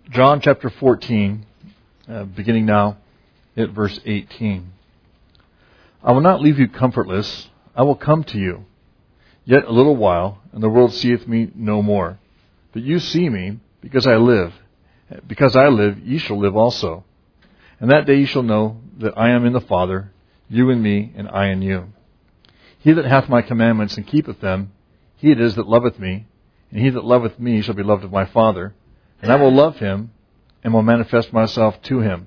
John chapter 14, beginning now at verse 18. I will not leave you comfortless. I will come to you. Yet a little while, and the world seeth me no more. But you see me, because I live. Because I live, ye shall live also. And that day ye shall know that I am in the Father, you in me, and I in you. He that hath my commandments and keepeth them, he it is that loveth me, and he that loveth me shall be loved of my Father. And I will love him, and will manifest myself to him.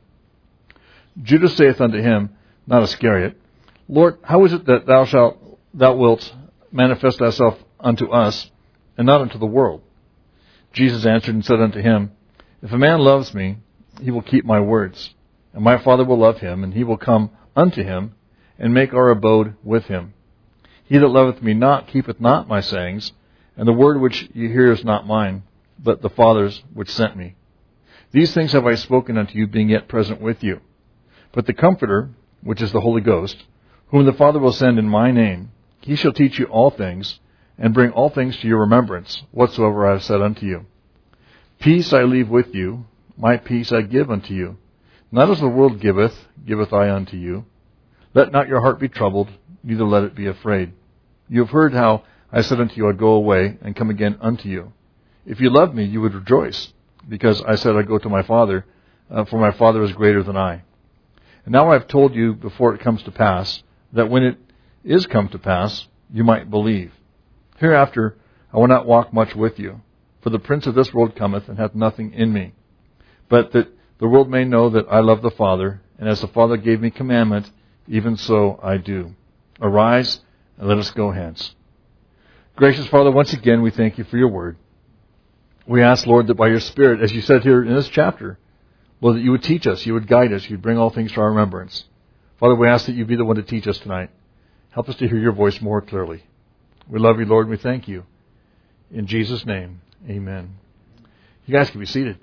Judas saith unto him, not Iscariot, Lord, how is it that thou wilt manifest thyself unto us, and not unto the world? Jesus answered and said unto him, If a man loves me, he will keep my words, and my Father will love him, and he will come unto him, and make our abode with him. He that loveth me not keepeth not my sayings, and the word which ye hear is not mine, but the Father's which sent me. These things have I spoken unto you, being yet present with you. But the Comforter, which is the Holy Ghost, whom the Father will send in my name, he shall teach you all things, and bring all things to your remembrance, whatsoever I have said unto you. Peace I leave with you, my peace I give unto you. Not as the world giveth, giveth I unto you. Let not your heart be troubled, neither let it be afraid. You have heard how I said unto you, I go away, and come again unto you. If you loved me, you would rejoice, because I said I go to my Father, for my Father is greater than I. And now I have told you before it comes to pass, that when it is come to pass, you might believe. Hereafter I will not walk much with you, for the prince of this world cometh, and hath nothing in me. But that the world may know that I love the Father, and as the Father gave me commandment, even so I do. Arise, and let us go hence. Gracious Father, once again we thank you for your word. We ask, Lord, that by your Spirit, as you said here in this chapter, Lord, that you would teach us, you would guide us, you'd bring all things to our remembrance. Father, we ask that you be the one to teach us tonight. Help us to hear your voice more clearly. We love you, Lord, and we thank you. In Jesus' name, amen. You guys can be seated.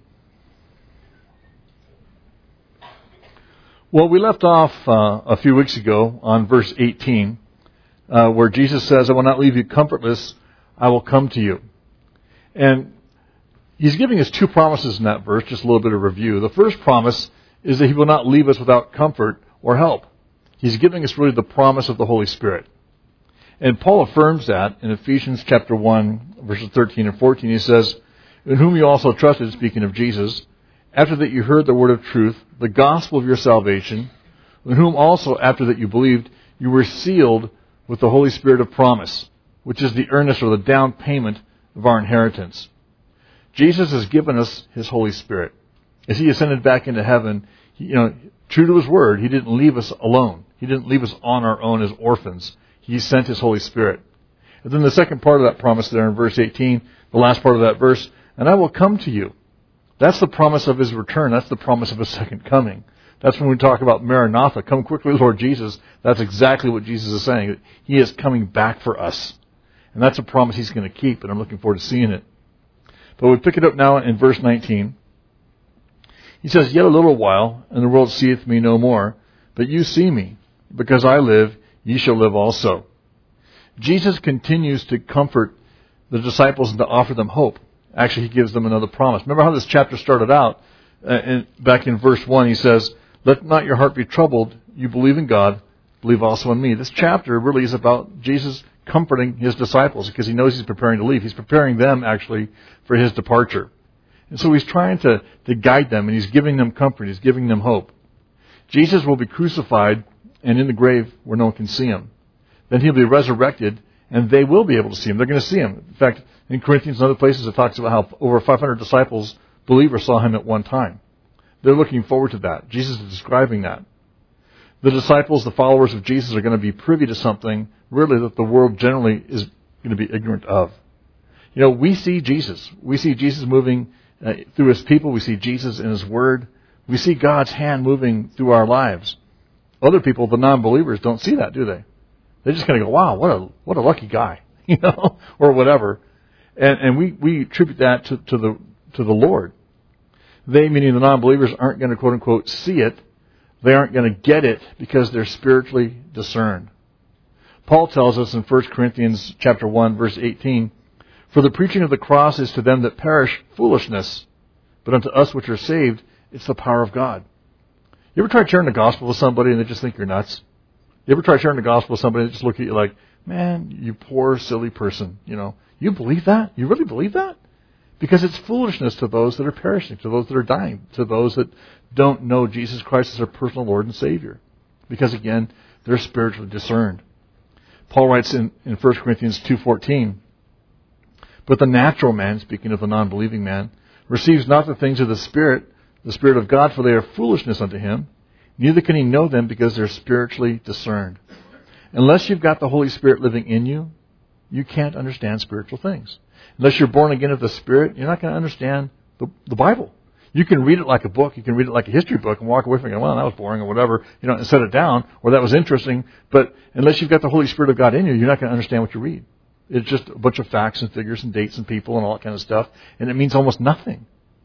Well, we left off a few weeks ago on verse 18, where Jesus says, I will not leave you comfortless, I will come to you. And he's giving us two promises in that verse, just a little bit of review. The first promise is that he will not leave us without comfort or help. He's giving us really the promise of the Holy Spirit. And Paul affirms that in Ephesians chapter 1, verses 13 and 14. He says, In whom you also trusted, speaking of Jesus, after that you heard the word of truth, the gospel of your salvation, in whom also after that you believed, you were sealed with the Holy Spirit of promise, which is the earnest or the down payment of our inheritance. Jesus has given us his Holy Spirit. As he ascended back into heaven, true to his word, he didn't leave us alone. He didn't leave us on our own as orphans. He sent his Holy Spirit. And then the second part of that promise there in verse 18, the last part of that verse, and I will come to you. That's the promise of his return. That's the promise of his second coming. That's when we talk about Maranatha, come quickly, Lord Jesus. That's exactly what Jesus is saying. That he is coming back for us. And that's a promise he's going to keep, and I'm looking forward to seeing it. But we pick it up now in verse 19. He says, Yet a little while, and the world seeth me no more, but you see me. Because I live, ye shall live also. Jesus continues to comfort the disciples and to offer them hope. Actually, he gives them another promise. Remember how this chapter started out? Back in verse 1, he says, Let not your heart be troubled. You believe in God, believe also in me. This chapter really is about Jesus comforting his disciples because he knows he's preparing to leave. He's preparing them, actually, for his departure. And so he's trying to guide them, and he's giving them comfort. He's giving them hope. Jesus will be crucified and in the grave where no one can see him. Then he'll be resurrected, and they will be able to see him. They're going to see him. In fact, in Corinthians and other places, it talks about how over 500 disciples, believers, saw him at one time. They're looking forward to that. Jesus is describing that. The disciples, the followers of Jesus, are going to be privy to something really that the world generally is going to be ignorant of. We see Jesus. We see Jesus moving through his people. We see Jesus in his word. We see God's hand moving through our lives. Other people, the non-believers, don't see that, do they? They're just going to go, wow, what a lucky guy, or whatever. And we attribute that to the Lord. They, meaning the non-believers, aren't going to, quote unquote, see it. They aren't going to get it because they're spiritually discerned. Paul tells us in 1 Corinthians chapter 1, verse 18, For the preaching of the cross is to them that perish foolishness, But unto us which are saved, it's the power of God. You ever try sharing the gospel with somebody and they just think you're nuts? You ever try sharing the gospel with somebody and they just look at you like, man, you poor, silly person. You believe that? You really believe that? Because it's foolishness to those that are perishing, to those that are dying, to those that don't know Jesus Christ as their personal Lord and Savior. Because again, they're spiritually discerned. Paul writes in 1 Corinthians 2:14, but the natural man, speaking of the non-believing man, receives not the things of the Spirit of God, for they are foolishness unto him. Neither can he know them because they're spiritually discerned. Unless you've got the Holy Spirit living in you, you can't understand spiritual things. Unless you're born again of the Spirit, you're not going to understand the Bible. You can read it like a book. You can read it like a history book and walk away from it, well, that was boring or whatever, and set it down, or that was interesting. But unless you've got the Holy Spirit of God in you, you're not going to understand what you read. It's just a bunch of facts and figures and dates and people and all that kind of stuff, and it means almost nothing.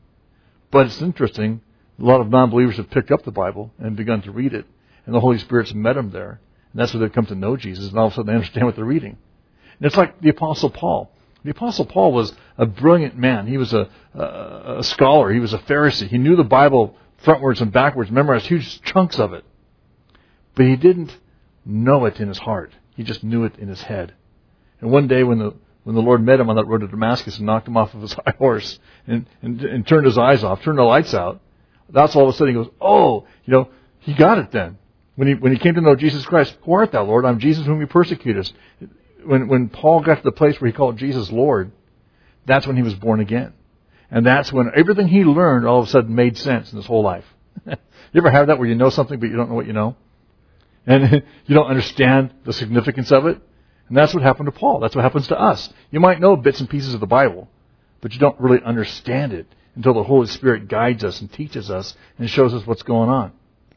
But it's interesting. A lot of non-believers have picked up the Bible and begun to read it, and the Holy Spirit's met them there. And that's where they've come to know Jesus, and all of a sudden they understand what they're reading. And it's like the Apostle Paul. The Apostle Paul was a brilliant man. He was a scholar. He was a Pharisee. He knew the Bible frontwards and backwards, memorized huge chunks of it. But he didn't know it in his heart. He just knew it in his head. And one day when the Lord met him on that road to Damascus and knocked him off of his high horse and turned his eyes off, turned the lights out, that's all of a sudden he goes, oh, he got it then. When he came to know Jesus Christ, who art thou, Lord? I'm Jesus whom you persecutest. When Paul got to the place where he called Jesus Lord, that's when he was born again. And that's when everything he learned all of a sudden made sense in his whole life. You ever have that where you know something but you don't know what you know? And you don't understand the significance of it? And that's what happened to Paul. That's what happens to us. You might know bits and pieces of the Bible, but you don't really understand it until the Holy Spirit guides us and teaches us and shows us what's going on.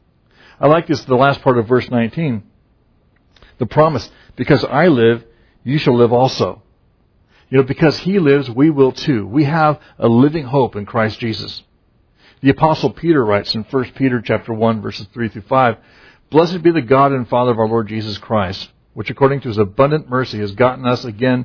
I like this, the last part of verse 19. The promise, because I live, you shall live also. Because he lives, we will too. We have a living hope in Christ Jesus. The Apostle Peter writes in 1 Peter chapter 1, verses 3 through 5, Blessed be the God and Father of our Lord Jesus Christ, which according to his abundant mercy has begotten us again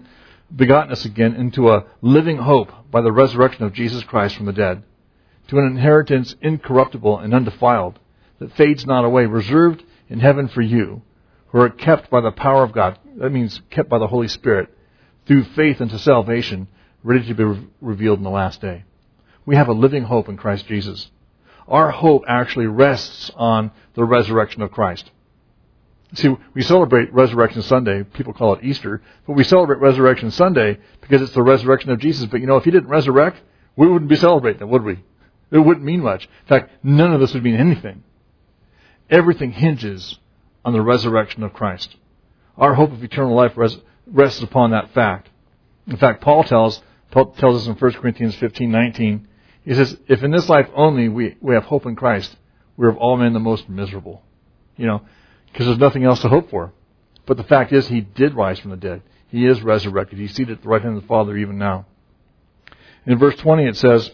into a living hope by the resurrection of Jesus Christ from the dead, to an inheritance incorruptible and undefiled, that fades not away, reserved in heaven for you, who are kept by the power of God. That means kept by the Holy Spirit, through faith unto salvation, ready to be revealed in the last day. We have a living hope in Christ Jesus. Our hope actually rests on the resurrection of Christ. See, we celebrate Resurrection Sunday. People call it Easter. But we celebrate Resurrection Sunday because it's the resurrection of Jesus. But if he didn't resurrect, we wouldn't be celebrating it, would we? It wouldn't mean much. In fact, none of this would mean anything. Everything hinges on the resurrection of Christ. Our hope of eternal life rests upon that fact. In fact, Paul tells us in 1 Corinthians 15:19, he says, if in this life only we have hope in Christ, we're of all men the most miserable. Because there's nothing else to hope for. But the fact is, he did rise from the dead. He is resurrected. He's seated at the right hand of the Father even now. In verse 20 it says,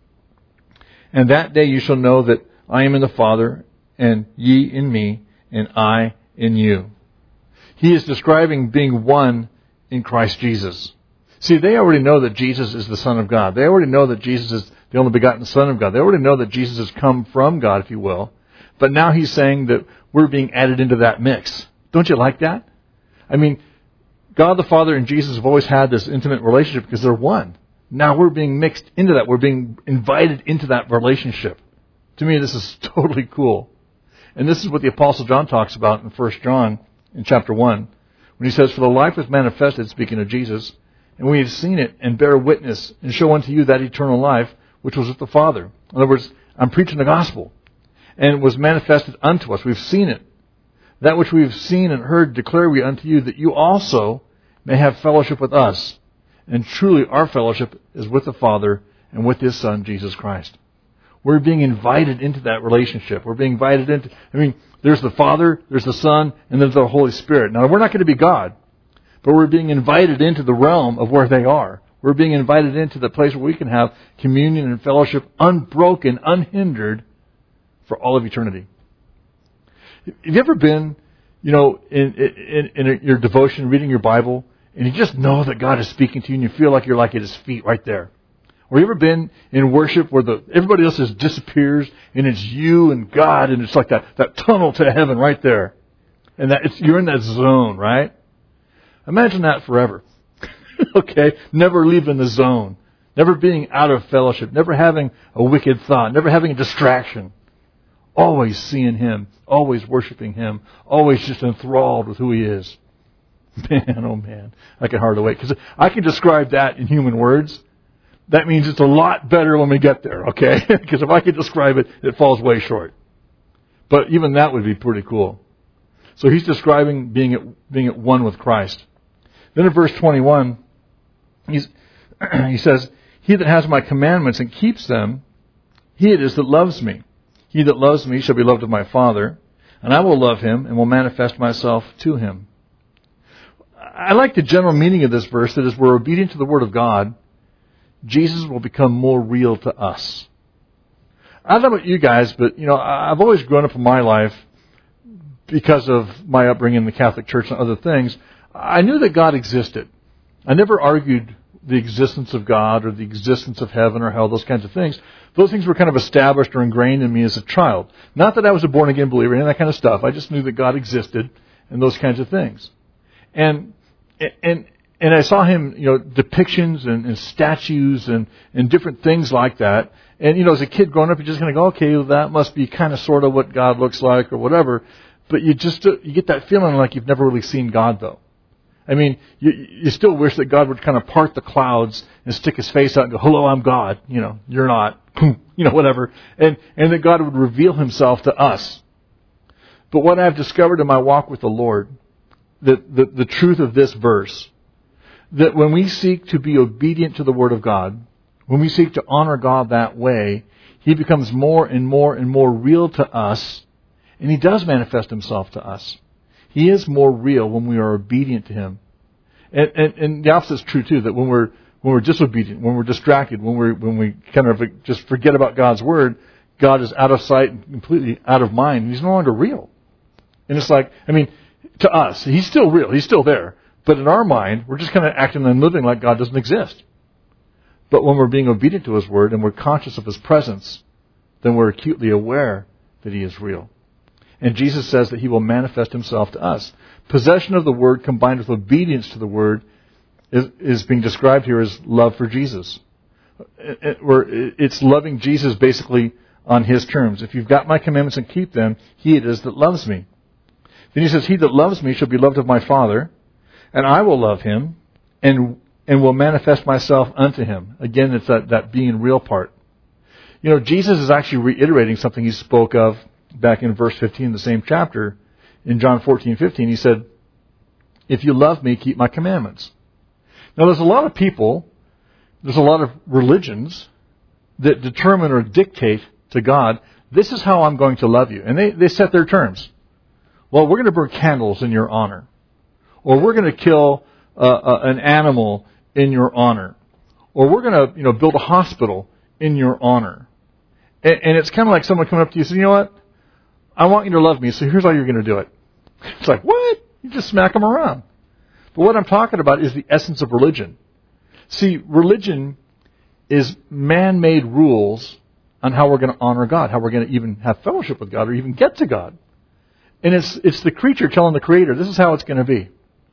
And that day you shall know that I am in the Father, and ye in me, and I in you. He is describing being one in Christ Jesus. See, they already know that Jesus is the Son of God. They already know that Jesus is the only begotten Son of God. They already know that Jesus has come from God, if you will. But now he's saying that we're being added into that mix. Don't you like that? I mean, God the Father and Jesus have always had this intimate relationship because they're one. Now we're being mixed into that. We're being invited into that relationship. To me, this is totally cool. And this is what the Apostle John talks about in 1 John in chapter 1. When he says, For the life was manifested, speaking of Jesus, and we have seen it and bear witness and show unto you that eternal life which was with the Father. In other words, I'm preaching the gospel. And it was manifested unto us. We've seen it. That which we have seen and heard declare we unto you, that you also may have fellowship with us. And truly our fellowship is with the Father and with His Son, Jesus Christ. We're being invited into that relationship. We're being invited into, there's the Father, there's the Son, and there's the Holy Spirit. Now, we're not going to be God, but we're being invited into the realm of where they are. We're being invited into the place where we can have communion and fellowship unbroken, unhindered, for all of eternity. Have you ever been, in your devotion, reading your Bible, and you just know that God is speaking to you, and you feel like you're like at His feet right there? Or you ever been in worship where everybody else just disappears and it's you and God and it's like that tunnel to heaven right there. And you're in that zone, right? Imagine that forever. Okay? Never leaving the zone. Never being out of fellowship. Never having a wicked thought. Never having a distraction. Always seeing Him. Always worshiping Him. Always just enthralled with who He is. Man, oh man. I can hardly wait. Because I can describe that in human words. That means it's a lot better when we get there, okay? Because if I could describe it, it falls way short. But even that would be pretty cool. So he's describing being at one with Christ. Then in verse 21, he says, "He that has my commandments and keeps them, he it is that loves me. He that loves me shall be loved of my Father, and I will love him and will manifest myself to him." I like the general meaning of this verse, that as we're obedient to the Word of God, Jesus will become more real to us. I don't know about you guys, but I've always grown up in my life, because of my upbringing in the Catholic Church and other things, I knew that God existed. I never argued the existence of God or the existence of heaven or hell, those kinds of things. Those things were kind of established or ingrained in me as a child. Not that I was a born-again believer, any of that kind of stuff. I just knew that God existed and those kinds of things. And I saw Him, depictions and statues and different things like that. And, as a kid growing up, you're just going to go, okay, well, that must be kind of sort of what God looks like or whatever. But you get that feeling like you've never really seen God, though. I mean, you still wish that God would kind of part the clouds and stick His face out and go, "Hello, I'm God." You're not. Whatever. And that God would reveal Himself to us. But what I've discovered in my walk with the Lord, the truth of this verse, that when we seek to be obedient to the Word of God, when we seek to honor God that way, He becomes more and more and more real to us, and He does manifest Himself to us. He is more real when we are obedient to Him. And the opposite is true too, that when we're disobedient, when we're distracted, when we kind of just forget about God's Word, God is out of sight and completely out of mind, and He's no longer real. And it's like, to us, He's still real, He's still there. But in our mind, we're just kind of acting and living like God doesn't exist. But when we're being obedient to His Word and we're conscious of His presence, then we're acutely aware that He is real. And Jesus says that He will manifest Himself to us. Possession of the Word combined with obedience to the Word is being described here as love for Jesus. It's loving Jesus basically on His terms. If you've got my commandments and keep them, He it is that loves me. Then He says, "He that loves me shall be loved of my Father, and I will love him and will manifest myself unto him." Again, it's that being real part. Jesus is actually reiterating something He spoke of back in verse 15, the same chapter. In John 14:15, He said, "If you love me, keep my commandments." Now, there's a lot of people, there's a lot of religions that determine or dictate to God, "This is how I'm going to love you." And they set their terms. Well, we're going to burn candles in your honor. Or we're going to kill an animal in your honor. Or we're going to build a hospital in your honor. And it's kind of like someone coming up to you and saying, "You know what? I want you to love me, so here's how you're going to do it." It's like, what? You just smack them around. But what I'm talking about is the essence of religion. See, religion is man-made rules on how we're going to honor God, how we're going to even have fellowship with God or even get to God. And it's the creature telling the Creator, "This is how it's going to be."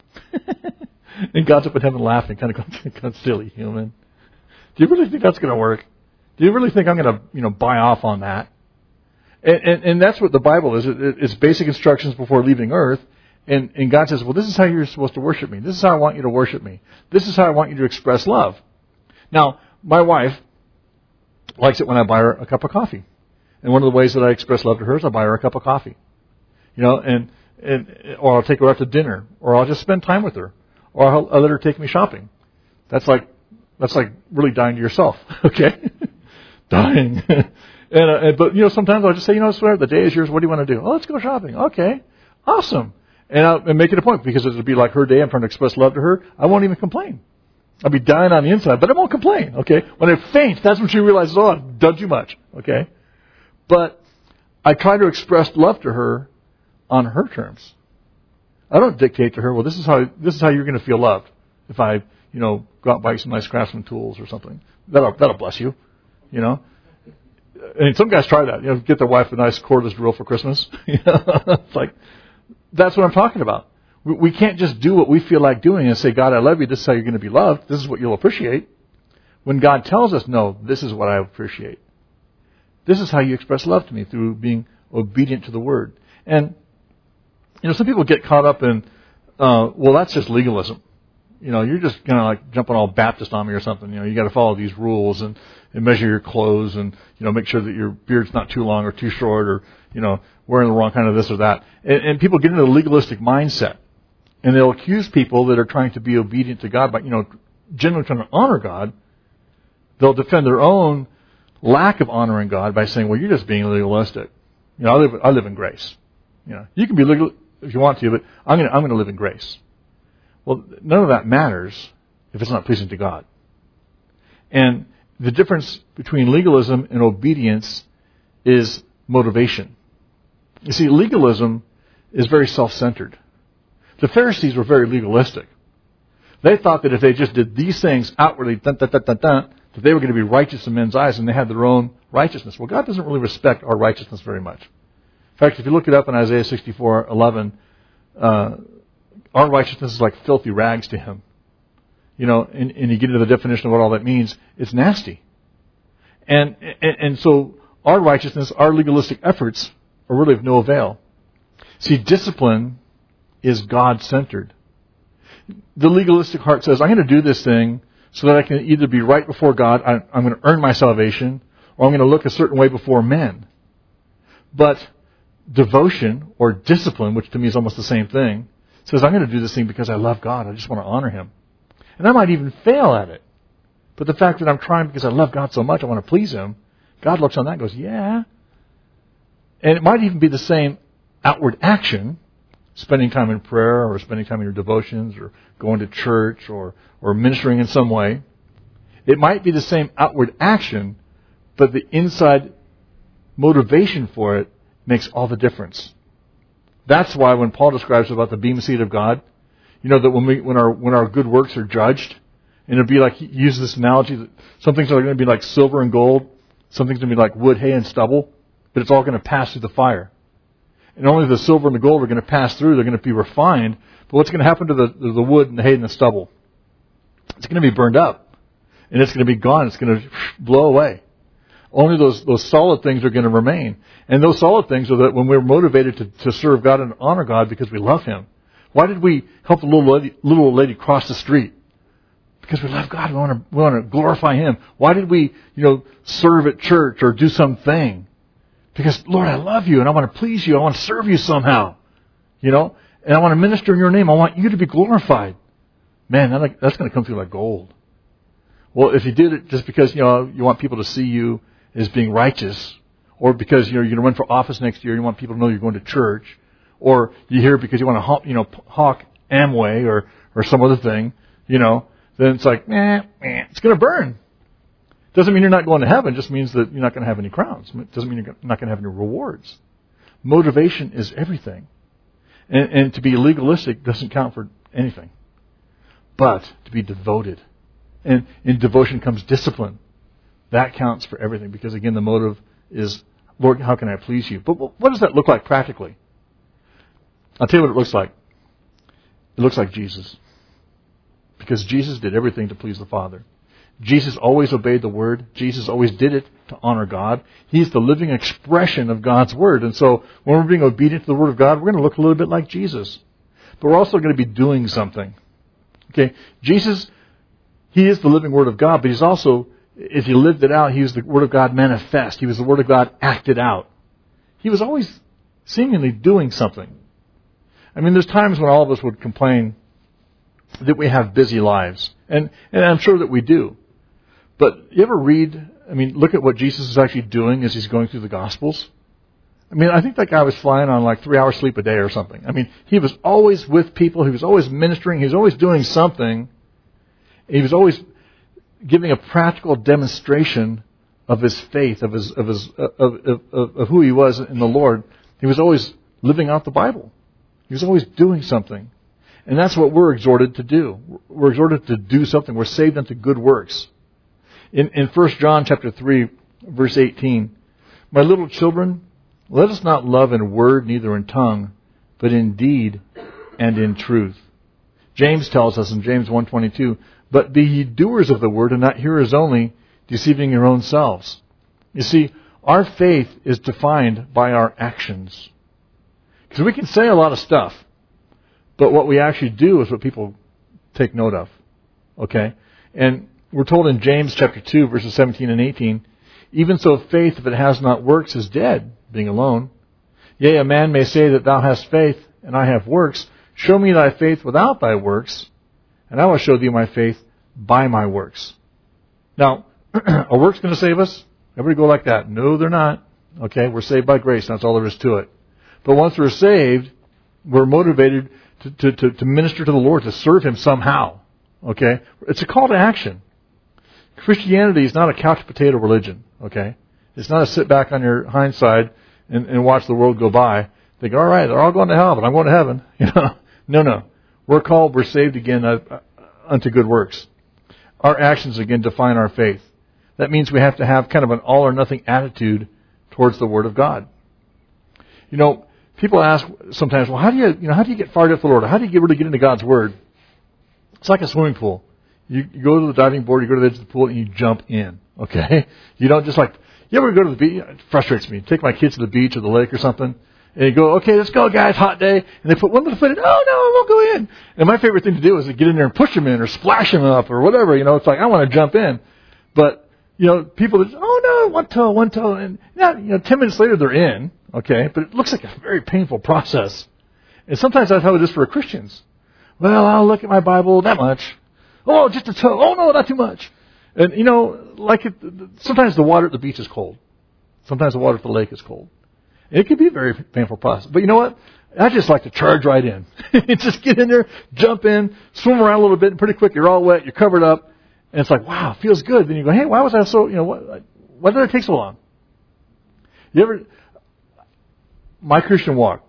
And God's up in heaven laughing, kind of silly human. Do you really think that's going to work? Do you really think I'm going to buy off on that? And that's what the Bible is. It's basic instructions before leaving earth. And God says, "Well, this is how you're supposed to worship me. This is how I want you to worship me. This is how I want you to express love." Now, my wife likes it when I buy her a cup of coffee. And one of the ways that I express love to her is I buy her a cup of coffee. Or I'll take her out to dinner, or I'll just spend time with her, or I'll let her take me shopping. That's like really dying to yourself, okay? Dying. But sometimes I'll just say, swear, the day is yours. What do you want to do? "Oh, let's go shopping." "Okay, awesome." And I'll make it a point because it'll be like her day. I'm trying to express love to her. I won't even complain. I'll be dying on the inside, but I won't complain. Okay, when I faint, that's when she realizes, "Oh, I've done too much." Okay, but I try to express love to her on her terms. I don't dictate to her, "Well, this is how you're going to feel loved if I, go out and buy some nice Craftsman tools or something." That'll bless you, you know. And some guys try that, you know, get their wife a nice cordless drill for Christmas. It's like, that's what I'm talking about. We can't just do what we feel like doing and say, God, I love you. This is how you're going to be loved. This is what you'll appreciate. When God tells us, no, this is what I appreciate. This is how you express love to me, through being obedient to the Word. And, you know, some people get caught up in, well, that's just legalism. You know, you're just kind of like jumping all Baptist on me or something. You know, you got to follow these rules and measure your clothes and, you know, make sure that your beard's not too long or too short, or, you know, wearing the wrong kind of this or that. And people get into a legalistic mindset. And they'll accuse people that are trying to be obedient to God by, you know, generally trying to honor God. They'll defend their own lack of honoring God by saying, well, you're just being legalistic. You know, I live in grace. You know, you can be legal if you want to, but I'm going to live in grace. Well, none of that matters if it's not pleasing to God. And the difference between legalism and obedience is motivation. You see, legalism is very self-centered. The Pharisees were very legalistic. They thought that if they just did these things outwardly, that they were going to be righteous in men's eyes, and they had their own righteousness. Well, God doesn't really respect our righteousness very much. In fact, if you look it up in Isaiah 64:11, our righteousness is like filthy rags to Him. You know, and you get into the definition of what all that means, it's nasty. And so our righteousness, our legalistic efforts are really of no avail. See, discipline is God-centered. The legalistic heart says, I'm going to do this thing so that I can either be right before God, I'm going to earn my salvation, or I'm going to look a certain way before men. But devotion, or discipline, which to me is almost the same thing, says, I'm going to do this thing because I love God. I just want to honor Him. And I might even fail at it. But the fact that I'm trying because I love God so much, I want to please Him, God looks on that and goes, yeah. And it might even be the same outward action, spending time in prayer, or spending time in your devotions, or going to church, or ministering in some way. It might be the same outward action, but the inside motivation for it makes all the difference. That's why when Paul describes about the bema seat of God, you know that when our good works are judged, and it'll be like, he uses this analogy that some things are going to be like silver and gold, some things are going to be like wood, hay, and stubble, but it's all going to pass through the fire. And only the silver and the gold are going to pass through. They're going to be refined. But what's going to happen to the wood and the hay and the stubble? It's going to be burned up. And it's going to be gone. It's going to blow away. Only those solid things are going to remain. And those solid things are that when we're motivated to serve God and honor God because we love Him. Why did we help a little old lady cross the street? Because we love God. We want to glorify Him. Why did we, serve at church or do something? Because, Lord, I love you and I want to please you. I want to serve you somehow. And I want to minister in your name. I want you to be glorified. Man, that's going to come through like gold. Well, if you did it just because, you want people to see you as being righteous, or because, you're going to run for office next year and you want people to know you're going to church, or you're here because you want to hawk Amway or some other thing, then it's like, it's going to burn. Doesn't mean you're not going to heaven. It just means that you're not going to have any crowns. It doesn't mean you're not going to have any rewards. Motivation is everything. And to be legalistic doesn't count for anything. But to be devoted. And in devotion comes discipline. That counts for everything. Because again, the motive is, Lord, how can I please you? But what does that look like practically? I'll tell you what it looks like. It looks like Jesus. Because Jesus did everything to please the Father. Jesus always obeyed the Word. Jesus always did it to honor God. He's the living expression of God's Word. And so when we're being obedient to the Word of God, we're going to look a little bit like Jesus. But we're also going to be doing something. Okay, Jesus, He is the living Word of God, but He's also, if He lived it out, He was the Word of God manifest. He was the Word of God acted out. He was always seemingly doing something. I mean, there's times when all of us would complain that we have busy lives. And I'm sure that we do. But you ever look at what Jesus is actually doing as He's going through the Gospels? I think that guy was flying on like 3 hours sleep a day or something. He was always with people. He was always ministering. He was always doing something. He was always giving a practical demonstration of His faith, of who He was in the Lord. He was always living out the Bible. He was always doing something. And that's what we're exhorted to do. We're exhorted to do something. We're saved unto good works. In 1 John chapter 3, verse 18, my little children, let us not love in word, neither in tongue, but in deed and in truth. James tells us in James 1:22, but be ye doers of the word and not hearers only, deceiving your own selves. You see, our faith is defined by our actions. Because we can say a lot of stuff, but what we actually do is what people take note of. Okay? And we're told in James chapter 2, verses 17 and 18, even so faith, if it has not works, is dead, being alone. Yea, a man may say that thou hast faith, and I have works. Show me thy faith without thy works, and I will show thee my faith by my works. Now, are works going to save us? Everybody go like that. No, they're not. Okay, we're saved by grace. That's all there is to it. But once we're saved, we're motivated to minister to the Lord, to serve Him somehow. Okay? It's a call to action. Christianity is not a couch potato religion. Okay? It's not a sit back on your hind side and watch the world go by. Think, all right, they're all going to hell, but I'm going to heaven. No. We're called, we're saved again unto good works. Our actions again define our faith. That means we have to have kind of an all or nothing attitude towards the Word of God. People ask sometimes, well, how do you get fired up for the Lord? How do you really get into God's Word? It's like a swimming pool. You go to the diving board, you go to the edge of the pool, and you jump in. Okay? You don't just you ever go to the beach? It frustrates me. Take my kids to the beach or the lake or something, and you go, okay, let's go, guys, hot day. And they put one little foot in. Oh, no, I won't go in. And my favorite thing to do is to get in there and push them in or splash them up or whatever. It's like, I want to jump in. But, people just, oh, no, one toe. And now, 10 minutes later, they're in. Okay? But it looks like a very painful process. And sometimes that's how it is for Christians. Well, I'll look at my Bible that much. Oh, just a toe. Oh, no, not too much. And, sometimes the water at the beach is cold. Sometimes the water at the lake is cold. It can be a very painful process. But you know what? I just like to charge right in. Just get in there, jump in, swim around a little bit, and pretty quick you're all wet, you're covered up, and it's like, wow, it feels good. Then you go, hey, why was I so, why did it take so long? My Christian walk,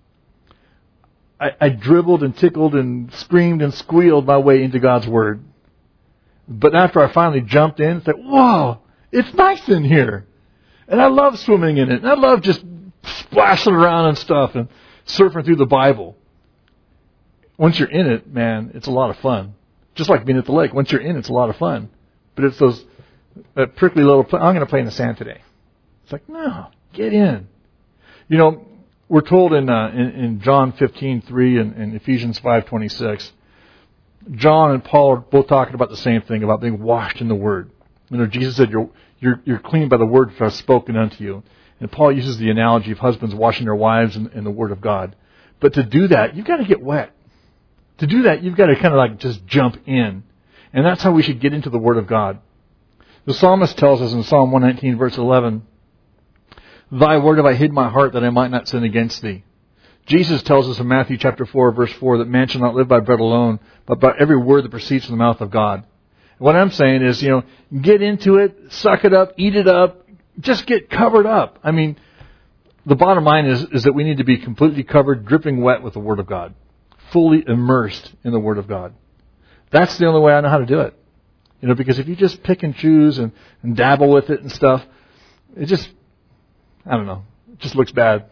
I dribbled and tickled and screamed and squealed my way into God's Word. But after I finally jumped in, it's like, whoa, it's nice in here. And I love swimming in it. And I love just splashing around and stuff and surfing through the Bible. Once you're in it, man, it's a lot of fun. Just like being at the lake. Once you're in, it's a lot of fun. But it's that prickly little, I'm going to play in the sand today. It's like, no, get in. We're told in John 15:3 and Ephesians 5:26, John and Paul are both talking about the same thing, about being washed in the Word. Jesus said, you're clean by the word that I've spoken unto you. And Paul uses the analogy of husbands washing their wives in the Word of God. But to do that, you've got to get wet. To do that, you've got to kind of just jump in. And that's how we should get into the Word of God. The psalmist tells us in Psalm 119, verse 11, Thy word have I hid in my heart that I might not sin against thee. Jesus tells us in Matthew chapter 4, verse 4, that man shall not live by bread alone, but by every word that proceeds from the mouth of God. What I'm saying is, get into it, suck it up, eat it up, just get covered up. I mean, the bottom line is that we need to be completely covered, dripping wet with the Word of God. Fully immersed in the Word of God. That's the only way I know how to do it. Because if you just pick and choose and dabble with it and stuff, it just, I don't know, it just looks bad.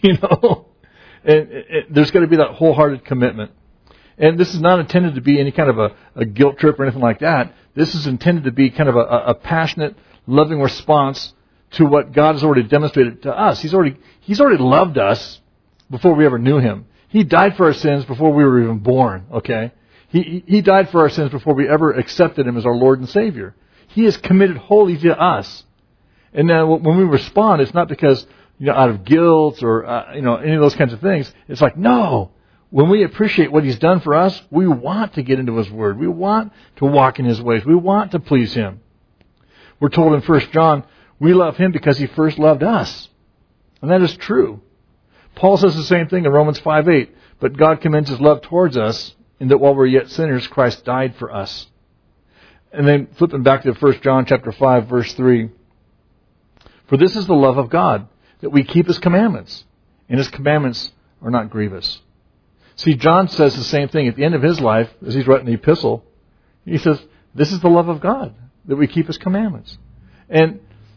There's got to be that wholehearted commitment. And this is not intended to be any kind of a guilt trip or anything like that. This is intended to be kind of a passionate, loving response to what God has already demonstrated to us. He's already loved us before we ever knew Him. He died for our sins before we were even born, okay? He died for our sins before we ever accepted Him as our Lord and Savior. He is committed wholly to us. And then when we respond, it's not because, out of guilt or, any of those kinds of things. It's like, no. When we appreciate what He's done for us, we want to get into His Word. We want to walk in His ways. We want to please Him. We're told in 1 John, we love Him because He first loved us. And that is true. Paul says the same thing in Romans 5:8. But God commends His love towards us in that while we're yet sinners, Christ died for us. And then flipping back to 1 John chapter 5, verse 3. For this is the love of God, that we keep His commandments. And His commandments are not grievous. See, John says the same thing at the end of his life, as he's writing the epistle. He says, this is the love of God, that we keep His commandments. And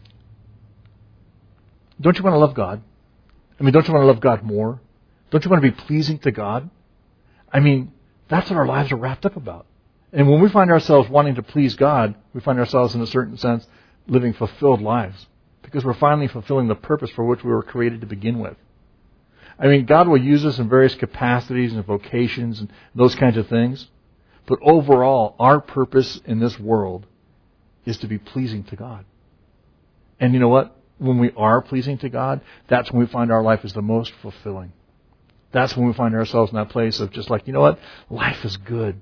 don't you want to love God? I mean, don't you want to love God more? Don't you want to be pleasing to God? I mean, that's what our lives are wrapped up about. And when we find ourselves wanting to please God, we find ourselves, in a certain sense, living fulfilled lives. Because we're finally fulfilling the purpose for which we were created to begin with. I mean, God will use us in various capacities and vocations and those kinds of things. But overall, our purpose in this world is to be pleasing to God. And you know what? When we are pleasing to God, that's when we find our life is the most fulfilling. That's when we find ourselves in that place of just like, you know what? Life is good.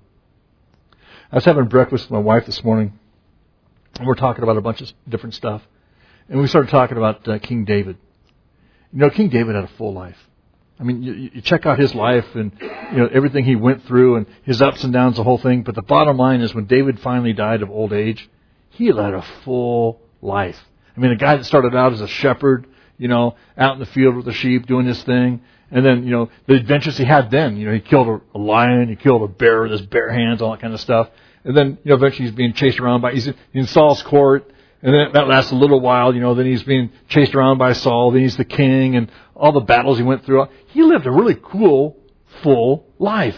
I was having breakfast with my wife this morning, and we're talking about a bunch of different stuff. And we started talking about King David. You know, King David had a full life. I mean, you check out his life and, you know, everything he went through and his ups and downs, the whole thing. But the bottom line is when David finally died of old age, he led a full life. I mean, a guy that started out as a shepherd, you know, out in the field with the sheep doing his thing. And then, you know, the adventures he had then, you know, he killed a lion, he killed a bear with his bare hands, all that kind of stuff. And then, you know, eventually he's being chased around he's in Saul's court. And then that lasts a little while, you know, then he's being chased around by Saul, then he's the king, and all the battles he went through. He lived a really cool, full life.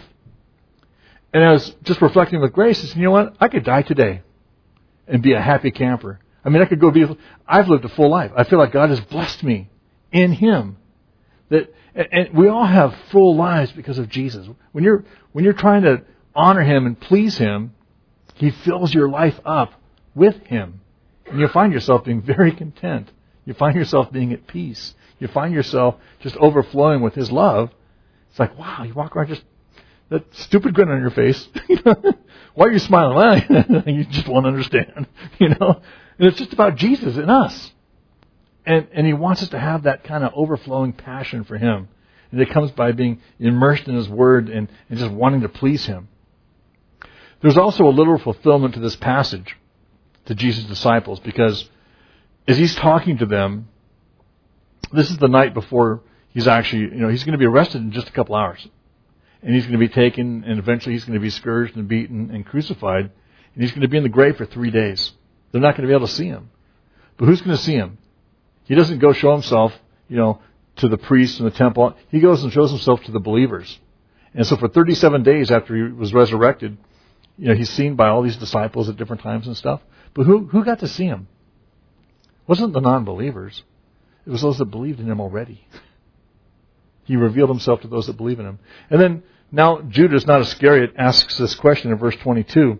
And I was just reflecting with Grace, I said, you know what? I could die today and be a happy camper. I mean, I've lived a full life. I feel like God has blessed me in Him. And we all have full lives because of Jesus. When you're trying to honor Him and please Him, He fills your life up with Him. And you find yourself being very content. You find yourself being at peace. You find yourself just overflowing with His love. It's like, wow, you walk around just that stupid grin on your face. Why are you smiling? Well, you just won't understand, you know. And it's just about Jesus and us. And He wants us to have that kind of overflowing passion for Him. And it comes by being immersed in His Word and just wanting to please Him. There's also a literal fulfillment to this passage, to Jesus' disciples, because as He's talking to them, this is the night before He's actually, you know, He's going to be arrested in just a couple hours. And He's going to be taken, and eventually He's going to be scourged and beaten and crucified. And He's going to be in the grave for 3 days. They're not going to be able to see Him. But who's going to see Him? He doesn't go show Himself, you know, to the priests in the temple. He goes and shows Himself to the believers. And so for 37 days after He was resurrected, you know, He's seen by all these disciples at different times and stuff. But who got to see Him? It wasn't the non-believers. It was those that believed in Him already. He revealed Himself to those that believe in Him. And then now Judas, not Iscariot, asks this question in verse 22.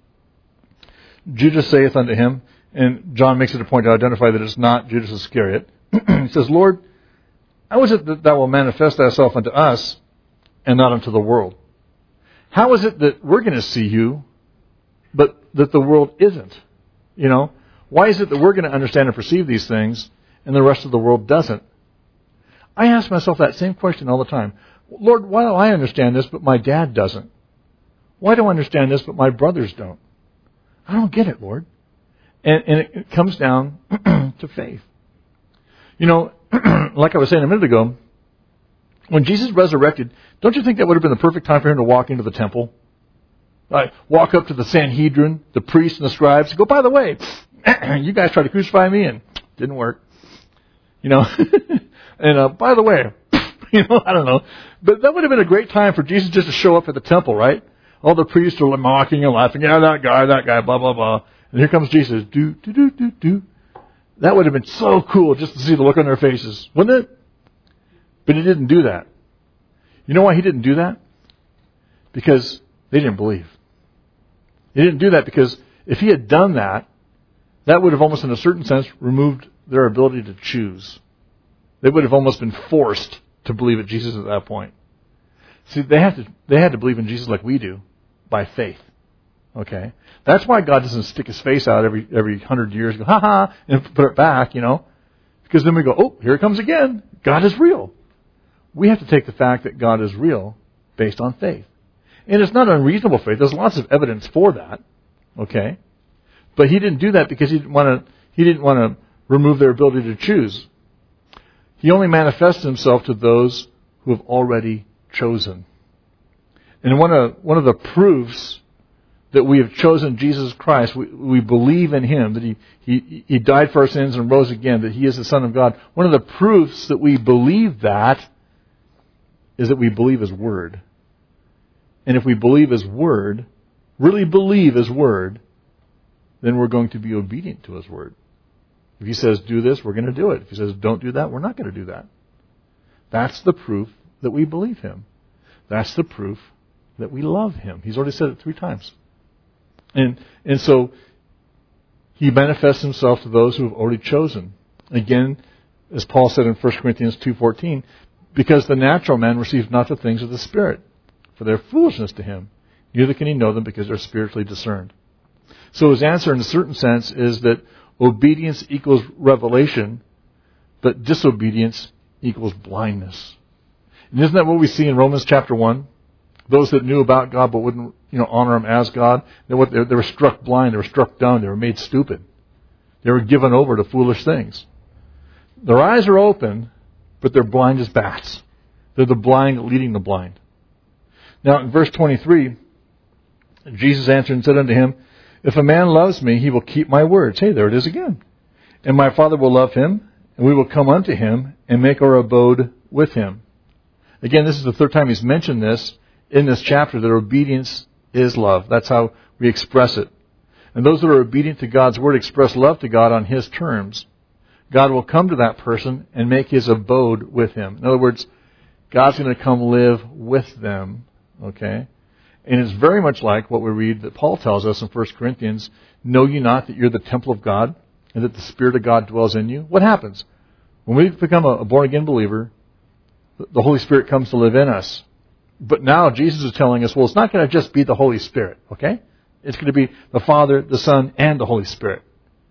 Judas saith unto Him, and John makes it a point to identify that it's not Judas Iscariot. He says, Lord, how is it that Thou wilt manifest Thyself unto us and not unto the world? How is it that we're going to see You, but that the world isn't? You know, why is it that we're going to understand and perceive these things and the rest of the world doesn't? I ask myself that same question all the time. Lord, why do I understand this, but my dad doesn't? Why do I understand this, but my brothers don't? I don't get it, Lord. And it comes down to faith. You know, like I was saying a minute ago, when Jesus resurrected, don't you think that would have been the perfect time for Him to walk into the temple? Walk up to the Sanhedrin, the priests and the scribes, and go, by the way, you guys tried to crucify me and it didn't work. You know, and by the way, you know, I don't know. But that would have been a great time for Jesus just to show up at the temple, right? All the priests are mocking and laughing. Yeah, that guy, blah, blah, blah. And here comes Jesus. Do. That would have been so cool just to see the look on their faces, wouldn't it? But He didn't do that. You know why He didn't do that? Because they didn't believe. He didn't do that because if He had done that, that would have almost in a certain sense removed their ability to choose. They would have almost been forced to believe in Jesus at that point. See, they had to believe in Jesus like we do, by faith. Okay? That's why God doesn't stick His face out every 100 years, go, ha, and put it back, you know. Because then we go, oh, here it comes again. God is real. We have to take the fact that God is real based on faith. And it's not unreasonable faith. There's lots of evidence for that. Okay? But He didn't do that because He didn't want to remove their ability to choose. He only manifests Himself to those who have already chosen. And one of the proofs that we have chosen Jesus Christ, we believe in Him, that He died for our sins and rose again, that He is the Son of God. One of the proofs that we believe that is that we believe His Word. And if we believe His Word, really believe His Word, then we're going to be obedient to His Word. If He says do this, we're going to do it. If He says don't do that, we're not going to do that. That's the proof that we believe Him. That's the proof that we love Him. He's already said it 3 times. And so He manifests Himself to those who have already chosen. Again, as Paul said in 1 Corinthians 2:14, because the natural man receives not the things of the Spirit, for they are foolishness to him. Neither can he know them because they're spiritually discerned. So his answer in a certain sense is that obedience equals revelation, but disobedience equals blindness. And isn't that what we see in Romans chapter 1? Those that knew about God but wouldn't, honor Him as God, they were struck blind, they were struck dumb, they were made stupid. They were given over to foolish things. Their eyes are open, but they're blind as bats. They're the blind leading the blind. Now in verse 23, Jesus answered and said unto him, if a man loves me, he will keep my words. Hey, there it is again. And my Father will love him, and we will come unto him and make our abode with him. Again, this is the 3rd time he's mentioned this in this chapter, that obedience is love. That's how we express it. And those that are obedient to God's Word express love to God on His terms. God will come to that person and make His abode with him. In other words, God's going to come live with them. Okay? And it's very much like what we read that Paul tells us in 1 Corinthians, know ye not that you're the temple of God and that the Spirit of God dwells in you? What happens? When we become a born-again believer, the Holy Spirit comes to live in us. But now Jesus is telling us, well, it's not going to just be the Holy Spirit, okay? It's going to be the Father, the Son, and the Holy Spirit.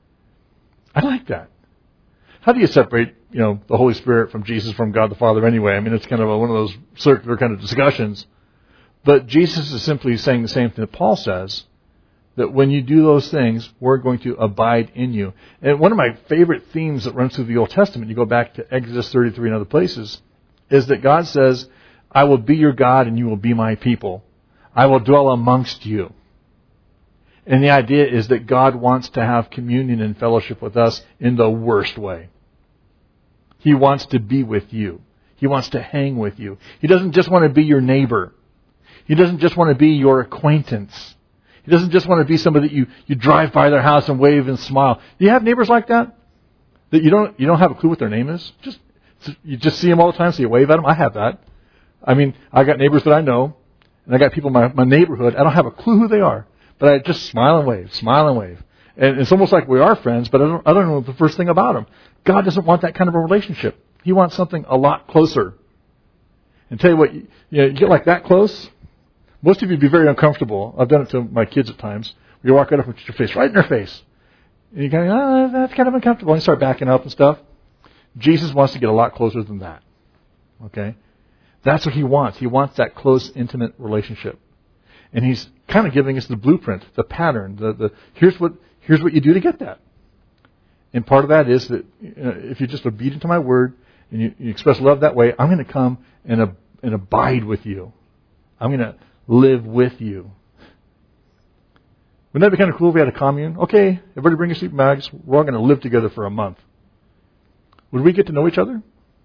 I like that. How do you separate, the Holy Spirit from Jesus, from God the Father anyway? I mean, it's kind of one of those circular kind of discussions. But Jesus is simply saying the same thing that Paul says, that when you do those things, we're going to abide in you. And one of my favorite themes that runs through the Old Testament, you go back to Exodus 33 and other places, is that God says, I will be your God and you will be my people. I will dwell amongst you. And the idea is that God wants to have communion and fellowship with us in the worst way. He wants to be with you. He wants to hang with you. He doesn't just want to be your neighbor. He doesn't just want to be your acquaintance. He doesn't just want to be somebody that you drive by their house and wave and smile. Do you have neighbors like that? That you don't have a clue what their name is? You just see them all the time, so you wave at them? I have that. I mean, I got neighbors that I know, and I got people in my neighborhood. I don't have a clue who they are, but I just smile and wave. And it's almost like we are friends, but I don't know the first thing about them. God doesn't want that kind of a relationship. He wants something a lot closer. And tell you what, you get like that close, most of you would be very uncomfortable. I've done it to my kids at times. You walk right up and put your face right in their face. And you go, that's kind of uncomfortable. And you start backing up and stuff. Jesus wants to get a lot closer than that. Okay? That's what He wants. He wants that close, intimate relationship. And He's kind of giving us the blueprint, the pattern. Here's what you do to get that. And part of that is that if you're just obedient to my word and you express love that way, I'm going to come and abide with you. I'm going to live with you. Wouldn't that be kind of cool if we had a commune? Okay, everybody bring your sleeping bags. We're all going to live together for a month. Would we get to know each other?